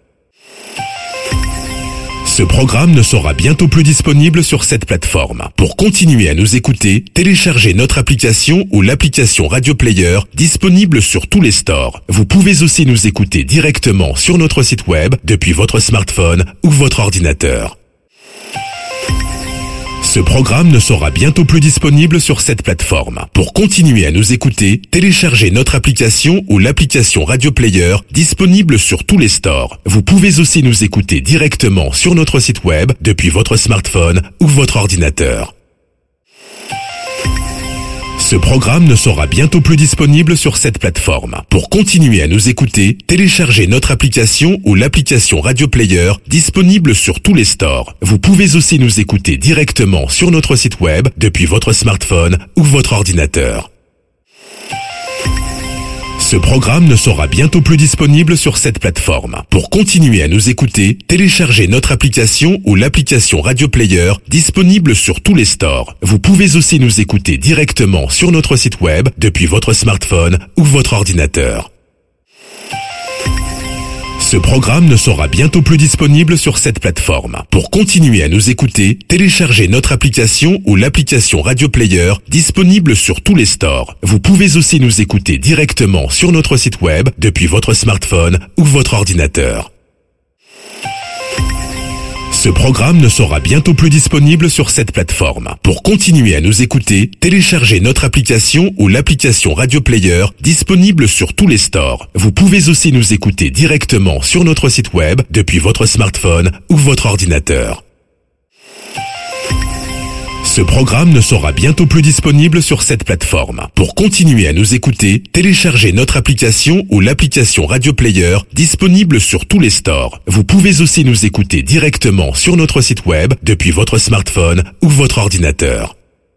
Ce programme ne sera bientôt plus disponible sur cette plateforme. Pour continuer à nous écouter, téléchargez notre application ou l'application Radio Player disponible sur tous les stores. Vous pouvez aussi nous écouter directement sur notre site web depuis votre smartphone ou votre ordinateur. Ce programme ne sera bientôt plus disponible sur cette plateforme. Pour continuer à nous écouter, téléchargez notre application ou l'application Radio Player disponible sur tous les stores. Vous pouvez aussi nous écouter directement sur notre site web depuis votre smartphone ou votre ordinateur. Ce programme ne sera bientôt plus disponible sur cette plateforme. Pour continuer à nous écouter, téléchargez notre application ou l'application Radio Player disponible sur tous les stores. Vous pouvez aussi nous écouter directement sur notre site web depuis votre smartphone ou votre ordinateur. Ce programme ne sera bientôt plus disponible sur cette plateforme. Pour continuer à nous écouter, téléchargez notre application ou l'application Radio Player disponible sur tous les stores. Vous pouvez aussi nous écouter directement sur notre site web depuis votre smartphone ou votre ordinateur. Ce programme ne sera bientôt plus disponible sur cette plateforme. Pour continuer à nous écouter, téléchargez notre application ou l'application Radio Player disponible sur tous les stores. Vous pouvez aussi nous écouter directement sur notre site web depuis votre smartphone ou votre ordinateur. Ce programme ne sera bientôt plus disponible sur cette plateforme. Pour continuer à nous écouter, téléchargez notre application ou l'application Radio Player disponible sur tous les stores. Vous pouvez aussi nous écouter directement sur notre site web depuis votre smartphone ou votre ordinateur. Ce programme ne sera bientôt plus disponible sur cette plateforme. Pour continuer à nous écouter, téléchargez notre application ou l'application Radio Player disponible sur tous les stores. Vous pouvez aussi nous écouter directement sur notre site web depuis votre smartphone ou votre ordinateur.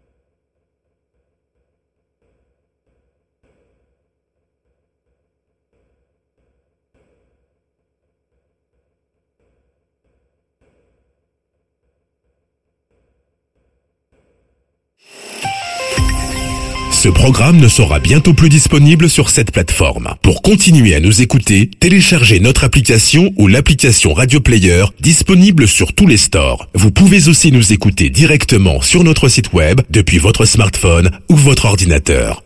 Ce programme ne sera bientôt plus disponible sur cette plateforme. Pour continuer à nous écouter, téléchargez notre application ou l'application Radio Player disponible sur tous les stores. Vous pouvez aussi nous écouter directement sur notre site web depuis votre smartphone ou votre ordinateur.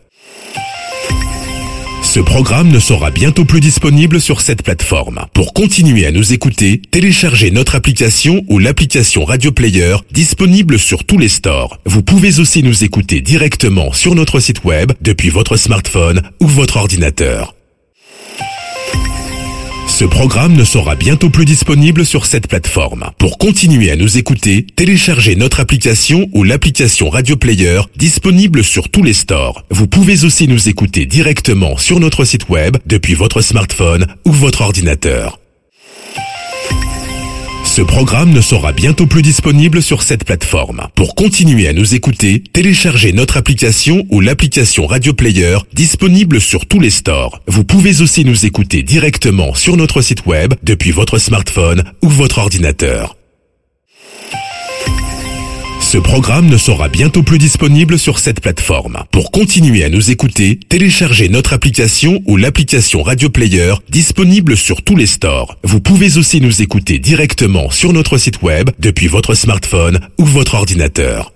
Ce programme ne sera bientôt plus disponible sur cette plateforme. Pour continuer à nous écouter, téléchargez notre application ou l'application Radio Player disponible sur tous les stores. Vous pouvez aussi nous écouter directement sur notre site web depuis votre smartphone ou votre ordinateur. Ce programme ne sera bientôt plus disponible sur cette plateforme. Pour continuer à nous écouter, téléchargez notre application ou l'application Radio Player disponible sur tous les stores. Vous pouvez aussi nous écouter directement sur notre site web depuis votre smartphone ou votre ordinateur. Ce programme ne sera bientôt plus disponible sur cette plateforme. Pour continuer à nous écouter, téléchargez notre application ou l'application Radio Player disponible sur tous les stores. Vous pouvez aussi nous écouter directement sur notre site web depuis votre smartphone ou votre ordinateur. Ce programme ne sera bientôt plus disponible sur cette plateforme. Pour continuer à nous écouter, téléchargez notre application ou l'application Radio Player disponible sur tous les stores. Vous pouvez aussi nous écouter directement sur notre site web depuis votre smartphone ou votre ordinateur.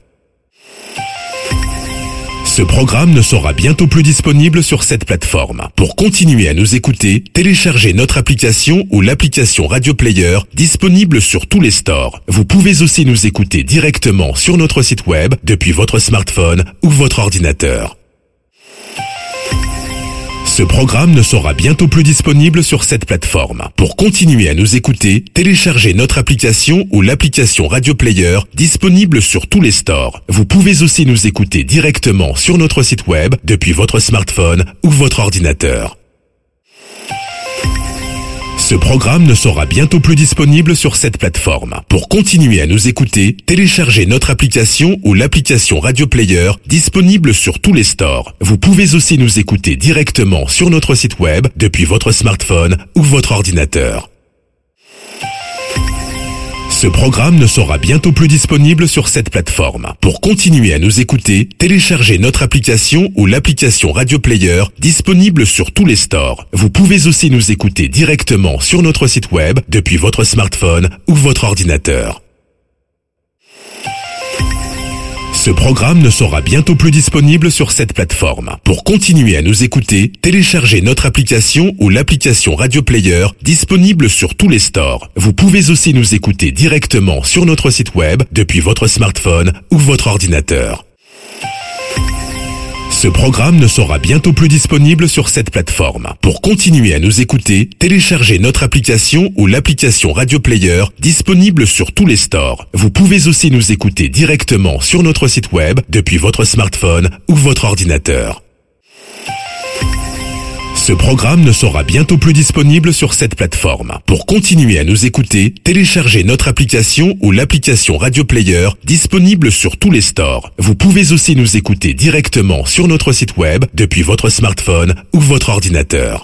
Ce programme ne sera bientôt plus disponible sur cette plateforme. Pour continuer à nous écouter, téléchargez notre application ou l'application Radio Player disponible sur tous les stores. Vous pouvez aussi nous écouter directement sur notre site web depuis votre smartphone ou votre ordinateur. Ce programme ne sera bientôt plus disponible sur cette plateforme. Pour continuer à nous écouter, téléchargez notre application ou l'application Radio Player disponible sur tous les stores. Vous pouvez aussi nous écouter directement sur notre site web depuis votre smartphone ou votre ordinateur. Ce programme ne sera bientôt plus disponible sur cette plateforme. Pour continuer à nous écouter, téléchargez notre application ou l'application Radio Player disponible sur tous les stores. Vous pouvez aussi nous écouter directement sur notre site web depuis votre smartphone ou votre ordinateur. Ce programme ne sera bientôt plus disponible sur cette plateforme. Pour continuer à nous écouter, téléchargez notre application ou l'application Radio Player disponible sur tous les stores. Vous pouvez aussi nous écouter directement sur notre site web depuis votre smartphone ou votre ordinateur. Ce programme ne sera bientôt plus disponible sur cette plateforme. Pour continuer à nous écouter, téléchargez notre application ou l'application Radio Player disponible sur tous les stores. Vous pouvez aussi nous écouter directement sur notre site web depuis votre smartphone ou votre ordinateur. Ce programme ne sera bientôt plus disponible sur cette plateforme. Pour continuer à nous écouter, téléchargez notre application ou l'application Radio Player disponible sur tous les stores. Vous pouvez aussi nous écouter directement sur notre site web depuis votre smartphone ou votre ordinateur. Ce programme ne sera bientôt plus disponible sur cette plateforme. Pour continuer à nous écouter, téléchargez notre application ou l'application Radio Player disponible sur tous les stores. Vous pouvez aussi nous écouter directement sur notre site web depuis votre smartphone ou votre ordinateur.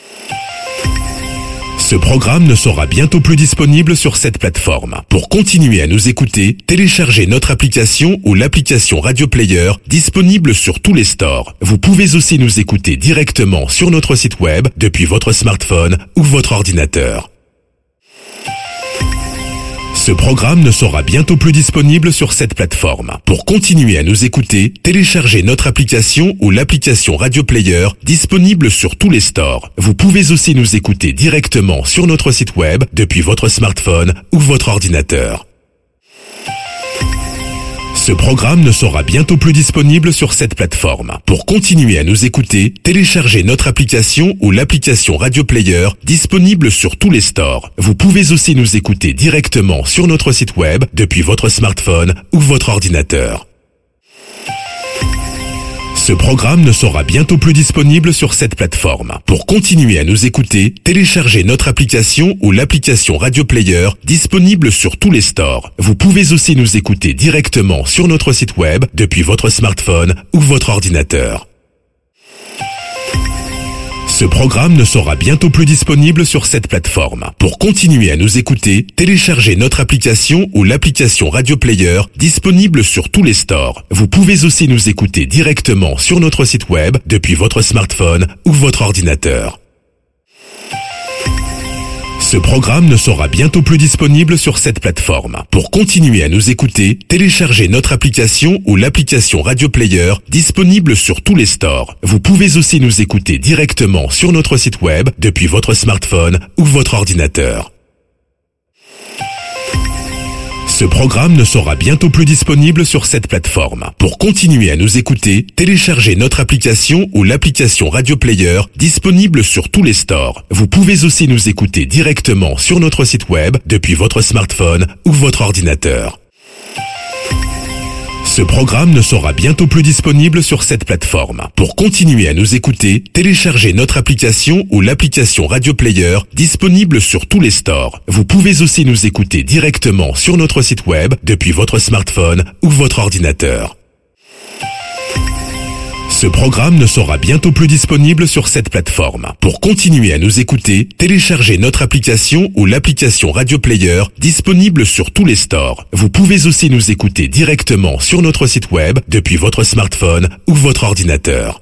Ce programme ne sera bientôt plus disponible sur cette plateforme. Pour continuer à nous écouter, téléchargez notre application ou l'application Radio Player disponible sur tous les stores. Vous pouvez aussi nous écouter directement sur notre site web depuis votre smartphone ou votre ordinateur. Ce programme ne sera bientôt plus disponible sur cette plateforme. Pour continuer à nous écouter, téléchargez notre application ou l'application Radio Player disponible sur tous les stores. Vous pouvez aussi nous écouter directement sur notre site web depuis votre smartphone ou votre ordinateur. Ce programme ne sera bientôt plus disponible sur cette plateforme. Pour continuer à nous écouter, téléchargez notre application ou l'application Radio Player disponible sur tous les stores. Vous pouvez aussi nous écouter directement sur notre site web depuis votre smartphone ou votre ordinateur. Ce programme ne sera bientôt plus disponible sur cette plateforme. Pour continuer à nous écouter, téléchargez notre application ou l'application Radio Player disponible sur tous les stores. Vous pouvez aussi nous écouter directement sur notre site web depuis votre smartphone ou votre ordinateur. Ce programme ne sera bientôt plus disponible sur cette plateforme. Pour continuer à nous écouter, téléchargez notre application ou l'application Radio Player disponible sur tous les stores. Vous pouvez aussi nous écouter directement sur notre site web depuis votre smartphone ou votre ordinateur. Ce programme ne sera bientôt plus disponible sur cette plateforme. Pour continuer à nous écouter, téléchargez notre application ou l'application Radio Player disponible sur tous les stores. Vous pouvez aussi nous écouter directement sur notre site web depuis votre smartphone ou votre ordinateur. Ce programme ne sera bientôt plus disponible sur cette plateforme. Pour continuer à nous écouter, téléchargez notre application ou l'application Radio Player disponible sur tous les stores. Vous pouvez aussi nous écouter directement sur notre site web depuis votre smartphone ou votre ordinateur. Ce programme ne sera bientôt plus disponible sur cette plateforme. Pour continuer à nous écouter, téléchargez notre application ou l'application Radio Player disponible sur tous les stores. Vous pouvez aussi nous écouter directement sur notre site web depuis votre smartphone ou votre ordinateur. Ce programme ne sera bientôt plus disponible sur cette plateforme. Pour continuer à nous écouter, téléchargez notre application ou l'application Radio Player disponible sur tous les stores. Vous pouvez aussi nous écouter directement sur notre site web depuis votre smartphone ou votre ordinateur.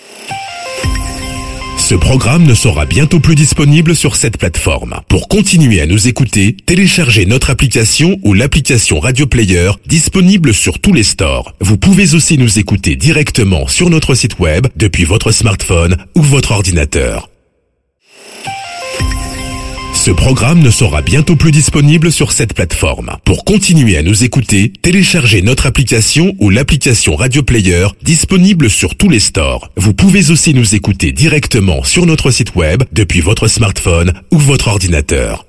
Ce programme ne sera bientôt plus disponible sur cette plateforme. Pour continuer à nous écouter, téléchargez notre application ou l'application Radio Player disponible sur tous les stores. Vous pouvez aussi nous écouter directement sur notre site web depuis votre smartphone ou votre ordinateur. Ce programme ne sera bientôt plus disponible sur cette plateforme. Pour continuer à nous écouter, téléchargez notre application ou l'application Radio Player disponible sur tous les stores. Vous pouvez aussi nous écouter directement sur notre site web depuis votre smartphone ou votre ordinateur.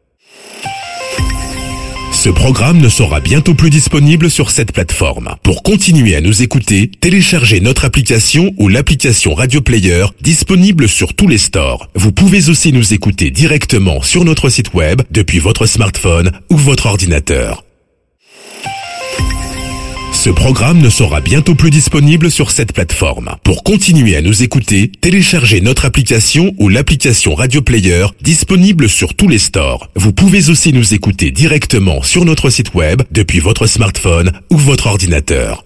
Ce programme ne sera bientôt plus disponible sur cette plateforme. Pour continuer à nous écouter, téléchargez notre application ou l'application Radio Player disponible sur tous les stores. Vous pouvez aussi nous écouter directement sur notre site web depuis votre smartphone ou votre ordinateur. Ce programme ne sera bientôt plus disponible sur cette plateforme. Pour continuer à nous écouter, téléchargez notre application ou l'application Radio Player disponible sur tous les stores. Vous pouvez aussi nous écouter directement sur notre site web depuis votre smartphone ou votre ordinateur.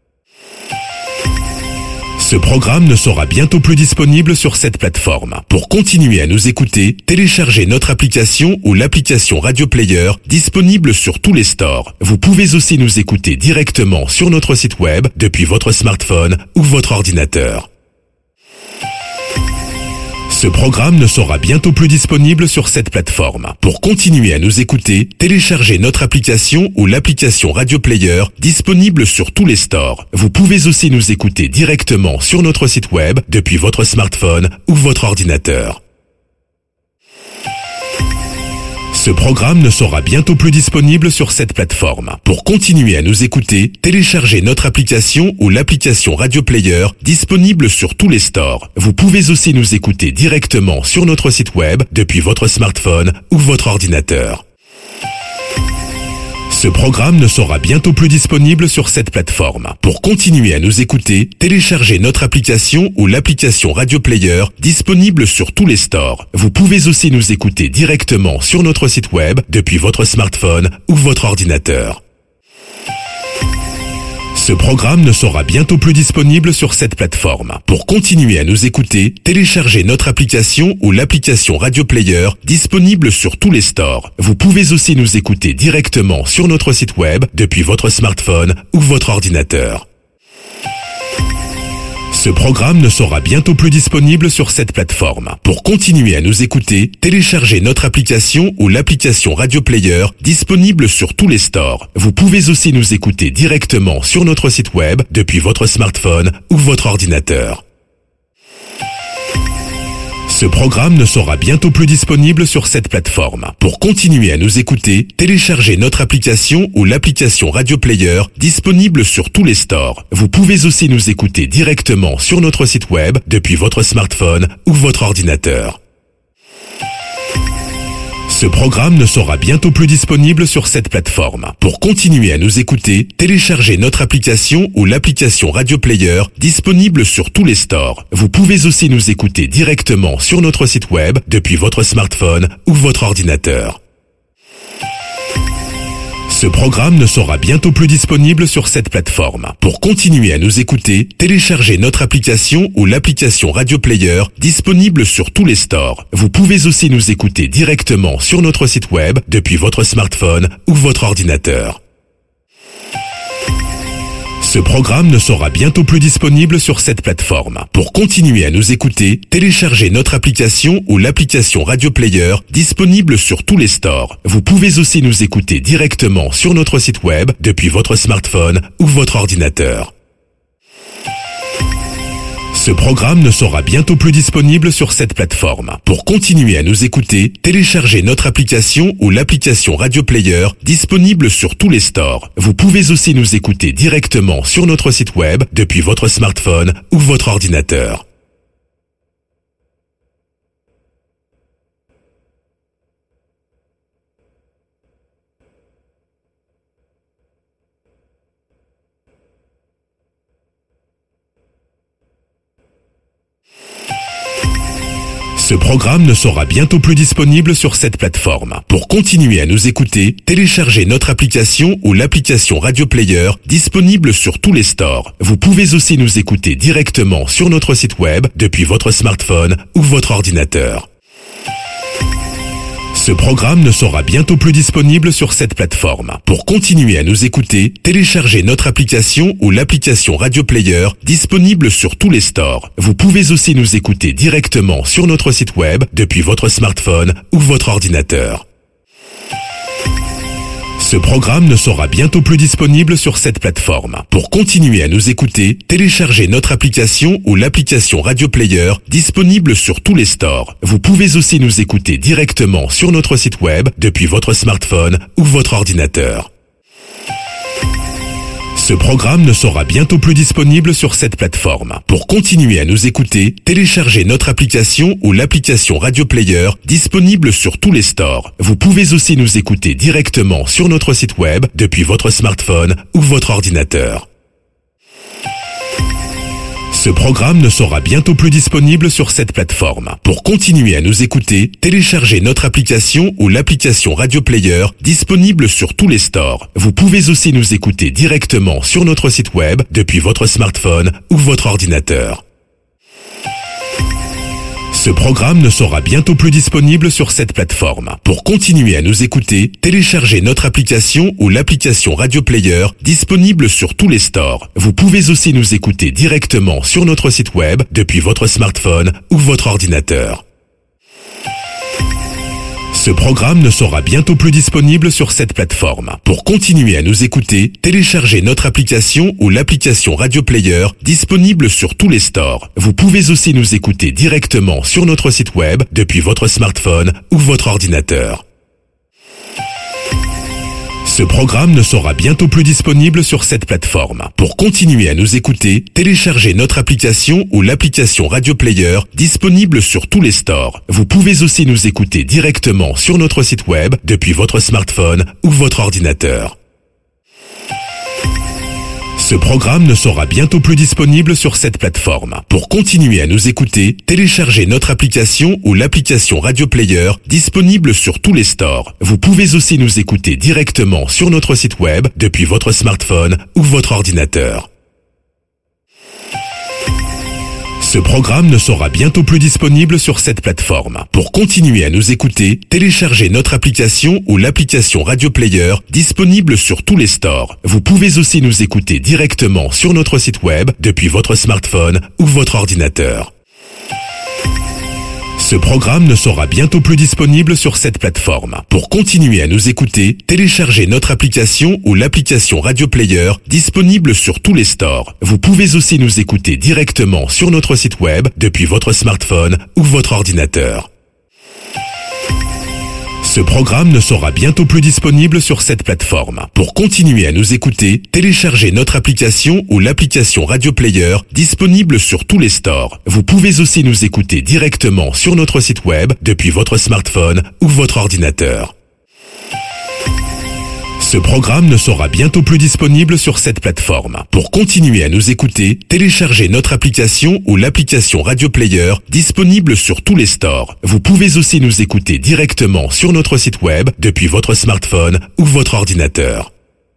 Ce programme ne sera bientôt plus disponible sur cette plateforme. Pour continuer à nous écouter, téléchargez notre application ou l'application Radio Player disponible sur tous les stores. Vous pouvez aussi nous écouter directement sur notre site web depuis votre smartphone ou votre ordinateur. Ce programme ne sera bientôt plus disponible sur cette plateforme. Pour continuer à nous écouter, téléchargez notre application ou l'application Radio Player disponible sur tous les stores. Vous pouvez aussi nous écouter directement sur notre site web depuis votre smartphone ou votre ordinateur. Ce programme ne sera bientôt plus disponible sur cette plateforme. Pour continuer à nous écouter, téléchargez notre application ou l'application Radio Player disponible sur tous les stores. Vous pouvez aussi nous écouter directement sur notre site web depuis votre smartphone ou votre ordinateur. Ce programme ne sera bientôt plus disponible sur cette plateforme. Pour continuer à nous écouter, téléchargez notre application ou l'application Radio Player disponible sur tous les stores. Vous pouvez aussi nous écouter directement sur notre site web depuis votre smartphone ou votre ordinateur. Ce programme ne sera bientôt plus disponible sur cette plateforme. Pour continuer à nous écouter, téléchargez notre application ou l'application Radio Player disponible sur tous les stores. Vous pouvez aussi nous écouter directement sur notre site web depuis votre smartphone ou votre ordinateur. Ce programme ne sera bientôt plus disponible sur cette plateforme. Pour continuer à nous écouter, téléchargez notre application ou l'application Radio Player disponible sur tous les stores. Vous pouvez aussi nous écouter directement sur notre site web depuis votre smartphone ou votre ordinateur. Ce programme ne sera bientôt plus disponible sur cette plateforme. Pour continuer à nous écouter, téléchargez notre application ou l'application Radio Player disponible sur tous les stores. Vous pouvez aussi nous écouter directement sur notre site web depuis votre smartphone ou votre ordinateur. Ce programme ne sera bientôt plus disponible sur cette plateforme. Pour continuer à nous écouter, téléchargez notre application ou l'application Radio Player disponible sur tous les stores. Vous pouvez aussi nous écouter directement sur notre site web depuis votre smartphone ou votre ordinateur. Ce programme ne sera bientôt plus disponible sur cette plateforme. Pour continuer à nous écouter, téléchargez notre application ou l'application Radio Player disponible sur tous les stores. Vous pouvez aussi nous écouter directement sur notre site web depuis votre smartphone ou votre ordinateur. Ce programme ne sera bientôt plus disponible sur cette plateforme. Pour continuer à nous écouter, téléchargez notre application ou l'application Radio Player disponible sur tous les stores. Vous pouvez aussi nous écouter directement sur notre site web depuis votre smartphone ou votre ordinateur. Ce programme ne sera bientôt plus disponible sur cette plateforme. Pour continuer à nous écouter, téléchargez notre application ou l'application Radio Player disponible sur tous les stores. Vous pouvez aussi nous écouter directement sur notre site web depuis votre smartphone ou votre ordinateur. Ce programme ne sera bientôt plus disponible sur cette plateforme. Pour continuer à nous écouter, téléchargez notre application ou l'application Radio Player disponible sur tous les stores. Vous pouvez aussi nous écouter directement sur notre site web depuis votre smartphone ou votre ordinateur. Ce programme ne sera bientôt plus disponible sur cette plateforme. Pour continuer à nous écouter, téléchargez notre application ou l'application Radio Player disponible sur tous les stores. Vous pouvez aussi nous écouter directement sur notre site web depuis votre smartphone ou votre ordinateur. Ce programme ne sera bientôt plus disponible sur cette plateforme. Pour continuer à nous écouter, téléchargez notre application ou l'application Radio Player disponible sur tous les stores. Vous pouvez aussi nous écouter directement sur notre site web depuis votre smartphone ou votre ordinateur. Ce programme ne sera bientôt plus disponible sur cette plateforme. Pour continuer à nous écouter, téléchargez notre application ou l'application Radio Player disponible sur tous les stores. Vous pouvez aussi nous écouter directement sur notre site web depuis votre smartphone ou votre ordinateur. Ce programme ne sera bientôt plus disponible sur cette plateforme. Pour continuer à nous écouter, téléchargez notre application ou l'application Radio Player disponible sur tous les stores. Vous pouvez aussi nous écouter directement sur notre site web depuis votre smartphone ou votre ordinateur. Ce programme ne sera bientôt plus disponible sur cette plateforme. Pour continuer à nous écouter, téléchargez notre application ou l'application Radio Player disponible sur tous les stores. Vous pouvez aussi nous écouter directement sur notre site web depuis votre smartphone ou votre ordinateur. Ce programme ne sera bientôt plus disponible sur cette plateforme. Pour continuer à nous écouter, téléchargez notre application ou l'application Radio Player disponible sur tous les stores. Vous pouvez aussi nous écouter directement sur notre site web depuis votre smartphone ou votre ordinateur. Ce programme ne sera bientôt plus disponible sur cette plateforme. Pour continuer à nous écouter, téléchargez notre application ou l'application Radio Player disponible sur tous les stores. Vous pouvez aussi nous écouter directement sur notre site web depuis votre smartphone ou votre ordinateur. Ce programme ne sera bientôt plus disponible sur cette plateforme. Pour continuer à nous écouter, téléchargez notre application ou l'application Radio Player disponible sur tous les stores. Vous pouvez aussi nous écouter directement sur notre site web depuis votre smartphone ou votre ordinateur. Ce programme ne sera bientôt plus disponible sur cette plateforme. Pour continuer à nous écouter, téléchargez notre application ou l'application Radio Player disponible sur tous les stores. Vous pouvez aussi nous écouter directement sur notre site web depuis votre smartphone ou votre ordinateur. Ce programme ne sera bientôt plus disponible sur cette plateforme. Pour continuer à nous écouter, téléchargez notre application ou l'application Radio Player disponible sur tous les stores. Vous pouvez aussi nous écouter directement sur notre site web depuis votre smartphone ou votre ordinateur. Ce programme ne sera bientôt plus disponible sur cette plateforme. Pour continuer à nous écouter, téléchargez notre application ou l'application Radio Player disponible sur tous les stores. Vous pouvez aussi nous écouter directement sur notre site web depuis votre smartphone ou votre ordinateur. Ce programme ne sera bientôt plus disponible sur cette plateforme. Pour continuer à nous écouter, téléchargez notre application ou l'application Radio Player disponible sur tous les stores. Vous pouvez aussi nous écouter directement sur notre site web depuis votre smartphone ou votre ordinateur.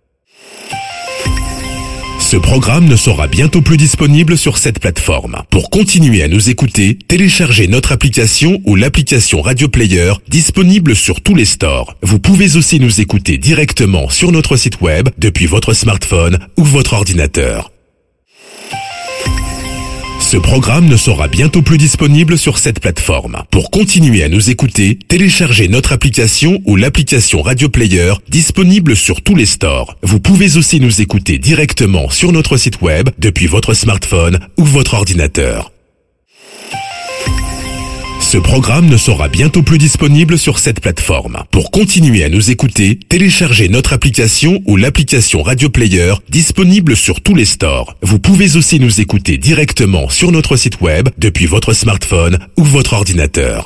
Ce programme ne sera bientôt plus disponible sur cette plateforme. Pour continuer à nous écouter, téléchargez notre application ou l'application Radio Player disponible sur tous les stores. Vous pouvez aussi nous écouter directement sur notre site web depuis votre smartphone ou votre ordinateur. Ce programme ne sera bientôt plus disponible sur cette plateforme. Pour continuer à nous écouter, téléchargez notre application ou l'application Radio Player disponible sur tous les stores. Vous pouvez aussi nous écouter directement sur notre site web depuis votre smartphone ou votre ordinateur. Ce programme ne sera bientôt plus disponible sur cette plateforme. Pour continuer à nous écouter, téléchargez notre application ou l'application Radio Player disponible sur tous les stores. Vous pouvez aussi nous écouter directement sur notre site web depuis votre smartphone ou votre ordinateur.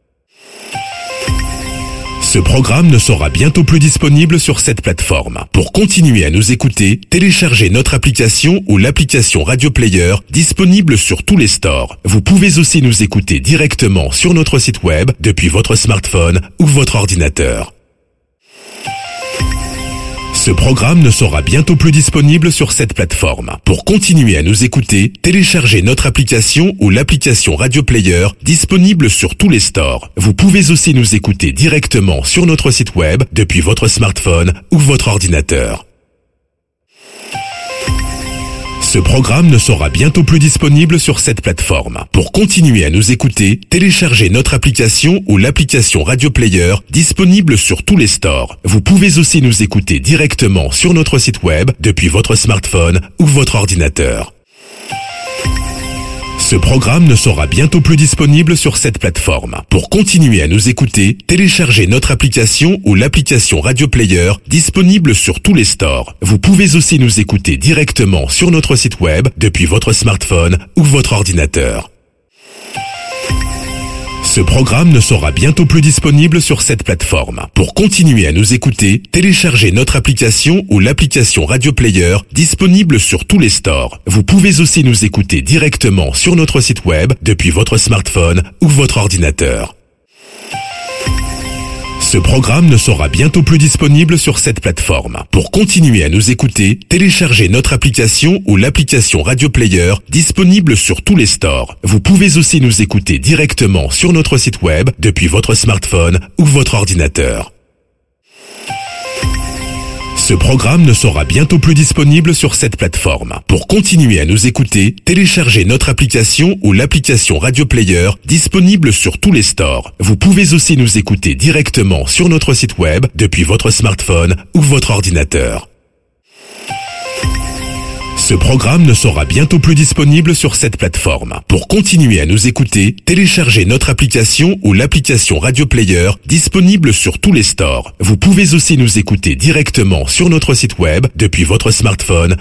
Ce programme ne sera bientôt plus disponible sur cette plateforme. Pour continuer à nous écouter, téléchargez notre application ou l'application Radio Player disponible sur tous les stores. Vous pouvez aussi nous écouter directement sur notre site web depuis votre smartphone ou votre ordinateur. Ce programme ne sera bientôt plus disponible sur cette plateforme. Pour continuer à nous écouter, téléchargez notre application ou l'application Radio Player disponible sur tous les stores. Vous pouvez aussi nous écouter directement sur notre site web depuis votre smartphone ou votre ordinateur. Ce programme ne sera bientôt plus disponible sur cette plateforme. Pour continuer à nous écouter, téléchargez notre application ou l'application Radio Player disponible sur tous les stores. Vous pouvez aussi nous écouter directement sur notre site web depuis votre smartphone ou votre ordinateur. Ce programme ne sera bientôt plus disponible sur cette plateforme. Pour continuer à nous écouter, téléchargez notre application ou l'application Radio Player disponible sur tous les stores. Vous pouvez aussi nous écouter directement sur notre site web depuis votre smartphone ou votre ordinateur. Ce programme ne sera bientôt plus disponible sur cette plateforme. Pour continuer à nous écouter, téléchargez notre application ou l'application Radio Player disponible sur tous les stores. Vous pouvez aussi nous écouter directement sur notre site web depuis votre smartphone ou votre ordinateur. Ce programme ne sera bientôt plus disponible sur cette plateforme. Pour continuer à nous écouter, téléchargez notre application ou l'application Radio Player disponible sur tous les stores. Vous pouvez aussi nous écouter directement sur notre site web depuis votre smartphone ou votre ordinateur. Ce programme ne sera bientôt plus disponible sur cette plateforme. Pour continuer à nous écouter, téléchargez notre application ou l'application Radio Player disponible sur tous les stores. Vous pouvez aussi nous écouter directement sur notre site web depuis votre smartphone ou votre ordinateur. Ce programme ne sera bientôt plus disponible sur cette plateforme. Pour continuer à nous écouter, téléchargez notre application ou l'application Radio Player disponible sur tous les stores. Vous pouvez aussi nous écouter directement sur notre site web depuis votre smartphone